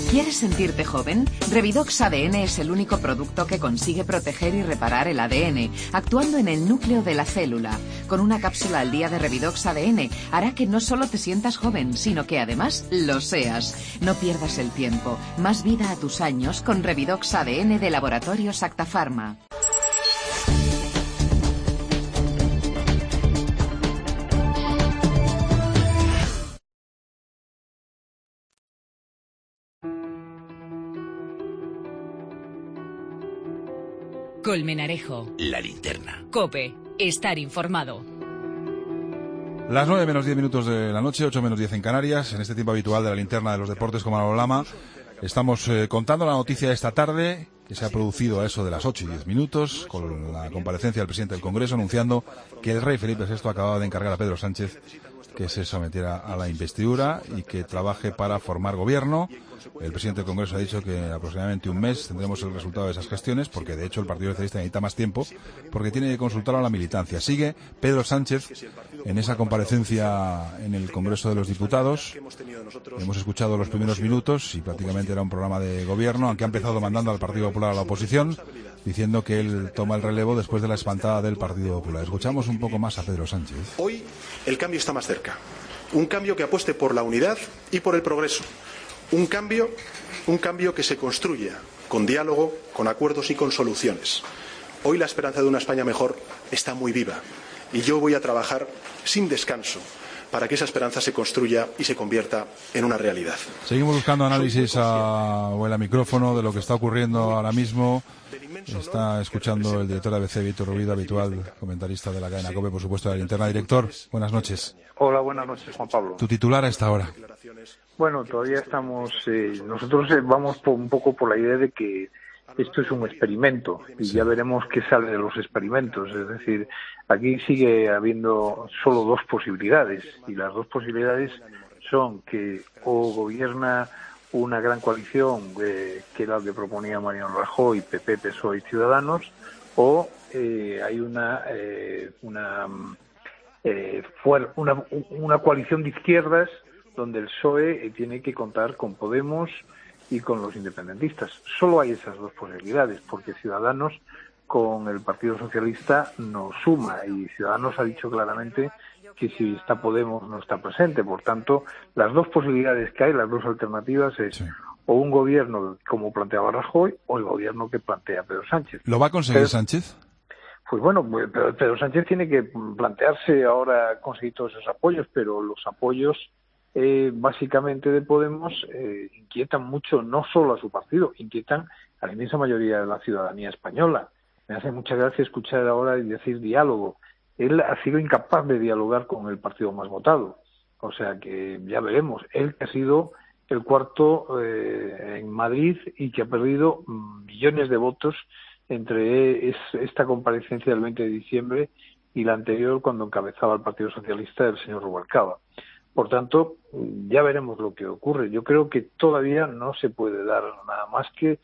¿Quieres sentirte joven? Revidox ADN es el único producto que consigue proteger y reparar el ADN, actuando en el núcleo de la célula. Con una cápsula al día de Revidox ADN hará que no solo te sientas joven, sino que además lo seas. No pierdas el tiempo. Más vida a tus años con Revidox ADN de Laboratorios Acta Pharma. Colmenarejo. La linterna. COPE. Estar informado. Las 9 menos 10 minutos de la noche, 8 menos 10 en Canarias, en este tiempo habitual de la linterna de los deportes como la Lama. Estamos contando la noticia de esta tarde, que se ha producido a eso de las 8 y 10 minutos, con la comparecencia del presidente del Congreso anunciando que el rey Felipe VI acababa de encargar a Pedro Sánchez que se sometiera a la investidura y que trabaje para formar gobierno. El presidente del Congreso ha dicho que aproximadamente un mes tendremos el resultado de esas gestiones, porque de hecho el Partido Socialista necesita más tiempo, porque tiene que consultar a la militancia. Sigue Pedro Sánchez en esa comparecencia en el Congreso de los Diputados. Hemos escuchado los primeros minutos y prácticamente era un programa de gobierno, aunque ha empezado mandando al Partido Popular a la oposición, diciendo que él toma el relevo después de la espantada del Partido Popular. Escuchamos un poco más a Pedro Sánchez. Hoy el cambio está más cerca. Un cambio que apueste por la unidad y por el progreso. Un cambio que se construya con diálogo, con acuerdos y con soluciones. Hoy la esperanza de una España mejor está muy viva y yo voy a trabajar sin descanso para que esa esperanza se construya y se convierta en una realidad. Seguimos buscando análisis o el micrófono de lo que está ocurriendo ahora mismo. Está escuchando el director de ABC, Víctor Rubido, habitual comentarista de la cadena COPE, por supuesto, de la linterna. Director, buenas noches. Hola, buenas noches, Juan Pablo. Tu titular a esta hora. Bueno, todavía estamos, nosotros vamos un poco por la idea de que esto es un experimento y ya veremos qué sale de los experimentos. Es decir, aquí sigue habiendo solo dos posibilidades y las dos posibilidades son que o gobierna una gran coalición, que era lo que proponía Mariano Rajoy, PP, PSOE y Ciudadanos, o hay una coalición de izquierdas donde el PSOE tiene que contar con Podemos y con los independentistas. Solo hay esas dos posibilidades, porque Ciudadanos con el Partido Socialista no suma y Ciudadanos ha dicho claramente que si está Podemos no está presente. Por tanto, las dos posibilidades que hay, las dos alternativas es o un gobierno como planteaba Rajoy o el gobierno que plantea Pedro Sánchez. ¿Lo va a conseguir Sánchez? Pues bueno, Pedro Sánchez tiene que plantearse ahora conseguir todos esos apoyos, pero los apoyos básicamente de Podemos inquietan mucho, no solo a su partido, inquietan a la inmensa mayoría de la ciudadanía española. Me hace mucha gracia escuchar ahora decir diálogo. Él ha sido incapaz de dialogar con el partido más votado. O sea que ya veremos. Él que ha sido el cuarto en Madrid y que ha perdido millones de votos entre esta comparecencia del 20 de diciembre y la anterior cuando encabezaba el Partido Socialista el señor Rubalcaba. Por tanto, ya veremos lo que ocurre. Yo creo que todavía no se puede dar nada más que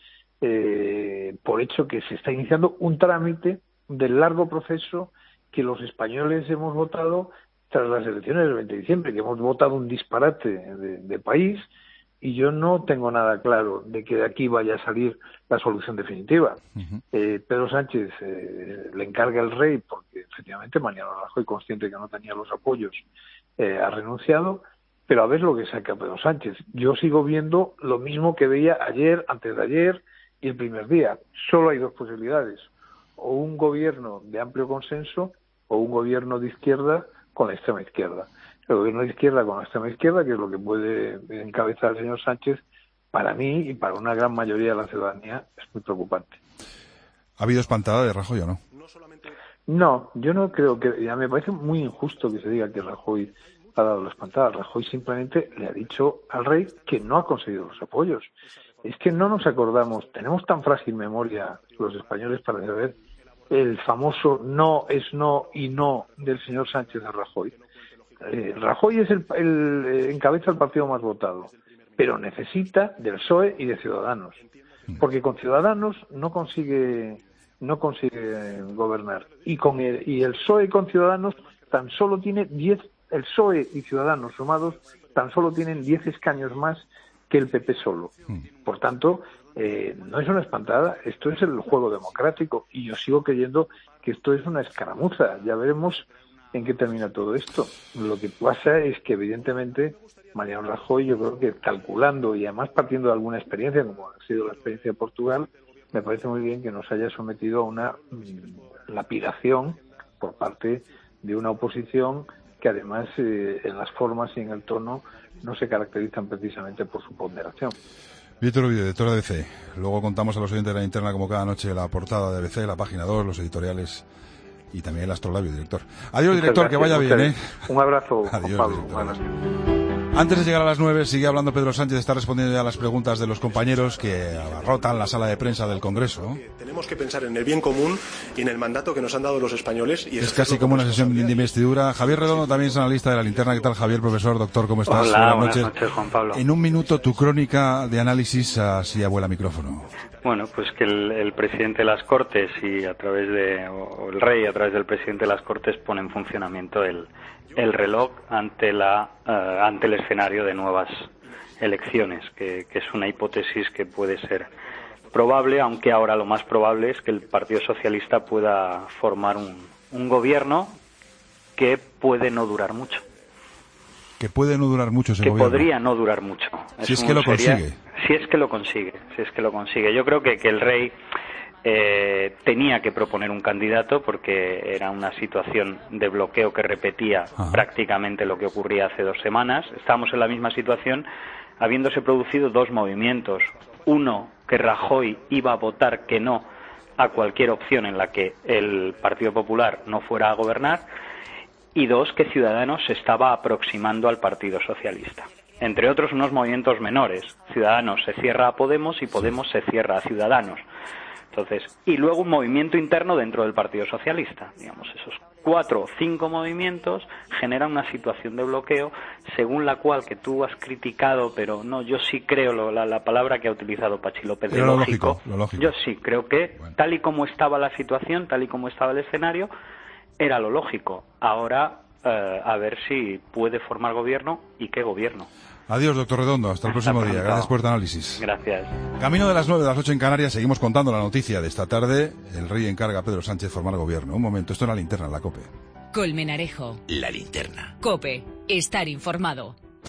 por hecho que se está iniciando un trámite del largo proceso que los españoles hemos votado tras las elecciones del 20 de diciembre, que hemos votado un disparate de país y yo no tengo nada claro de que de aquí vaya a salir la solución definitiva. Pedro Sánchez le encarga el rey porque efectivamente Mariano Rajoy, consciente que no tenía los apoyos, ha renunciado, pero a ver lo que saca Pedro Sánchez. Yo sigo viendo lo mismo que veía ayer, antes de ayer y el primer día. Solo hay dos posibilidades, o un gobierno de amplio consenso o un gobierno de izquierda con la extrema izquierda. El gobierno de izquierda con la extrema izquierda, que es lo que puede encabezar el señor Sánchez, para mí y para una gran mayoría de la ciudadanía es muy preocupante. ¿Ha habido espantada de Rajoy o no? No, yo no creo que... Ya me parece muy injusto que se diga que Rajoy ha dado la espantada. Rajoy simplemente le ha dicho al rey que no ha conseguido los apoyos. Es que no nos acordamos, tenemos tan frágil memoria los españoles para saber el famoso no es no y no del señor Sánchez a Rajoy. Rajoy es el encabeza el partido más votado, pero necesita del PSOE y de Ciudadanos, porque con Ciudadanos no consigue gobernar, y el PSOE con Ciudadanos tan solo tiene 10, el PSOE y Ciudadanos sumados tan solo tienen 10 escaños más que el PP solo. Por tanto, no es una espantada, esto es el juego democrático y yo sigo creyendo que esto es una escaramuza. Ya veremos en qué termina todo esto. Lo que pasa es que evidentemente Mariano Rajoy, yo creo que calculando y además partiendo de alguna experiencia, como ha sido la experiencia de Portugal, me parece muy bien que nos haya sometido a una lapidación por parte de una oposición que además en las formas y en el tono no se caracterizan precisamente por su ponderación. Víctor Ovidio, director de ABC. Luego contamos a los oyentes de la linterna como cada noche la portada de ABC, la página 2, los editoriales y también el astrolabio, director. Adiós, director, que vaya bien, Un abrazo, Adiós, Juan Pablo. Director. Antes de llegar a las 9, sigue hablando Pedro Sánchez, está respondiendo ya a las preguntas de los compañeros que abarrotan la sala de prensa del Congreso. Tenemos que pensar en el bien común y en el mandato que nos han dado los españoles. Y es casi como una sesión de investidura. Javier Redondo también es analista de la linterna. ¿Qué tal, Javier, profesor, doctor? ¿Cómo estás? Hola, buenas noches, Juan Pablo. En un minuto, tu crónica de análisis, así abuela micrófono. Bueno, pues que el presidente de las Cortes y o el rey a través del presidente de las Cortes pone en funcionamiento el reloj ante el escenario de nuevas elecciones, que es una hipótesis que puede ser probable, aunque ahora lo más probable es que el Partido Socialista pueda formar un gobierno que puede no durar mucho. Que puede no durar mucho ese gobierno. Que podría no durar mucho. Si es que lo consigue. Si es que lo consigue. Yo creo que el rey tenía que proponer un candidato porque era una situación de bloqueo que repetía prácticamente lo que ocurría hace 2 semanas. Estamos en la misma situación habiéndose producido 2 movimientos. Uno, que Rajoy iba a votar que no a cualquier opción en la que el Partido Popular no fuera a gobernar, y 2, que Ciudadanos se estaba aproximando al Partido Socialista. Entre otros, unos movimientos menores. Ciudadanos se cierra a Podemos y Podemos se cierra a Ciudadanos. Entonces, y luego un movimiento interno dentro del Partido Socialista. Digamos, esos 4 o 5 movimientos generan una situación de bloqueo según la cual, que tú has criticado, pero no, yo sí creo la palabra que ha utilizado Pachi López, de lógico. Yo sí creo que, tal y como estaba la situación, tal y como estaba el escenario, era lo lógico. Ahora, a ver si puede formar gobierno y qué gobierno. Adiós, doctor Redondo. Hasta el próximo día. Gracias por tu análisis. Gracias. Camino de las 9, de las 8 en Canarias. Seguimos contando la noticia de esta tarde. El rey encarga a Pedro Sánchez formar gobierno. Un momento. Esto es la linterna, la COPE. Colmenarejo. La linterna. COPE. Estar informado.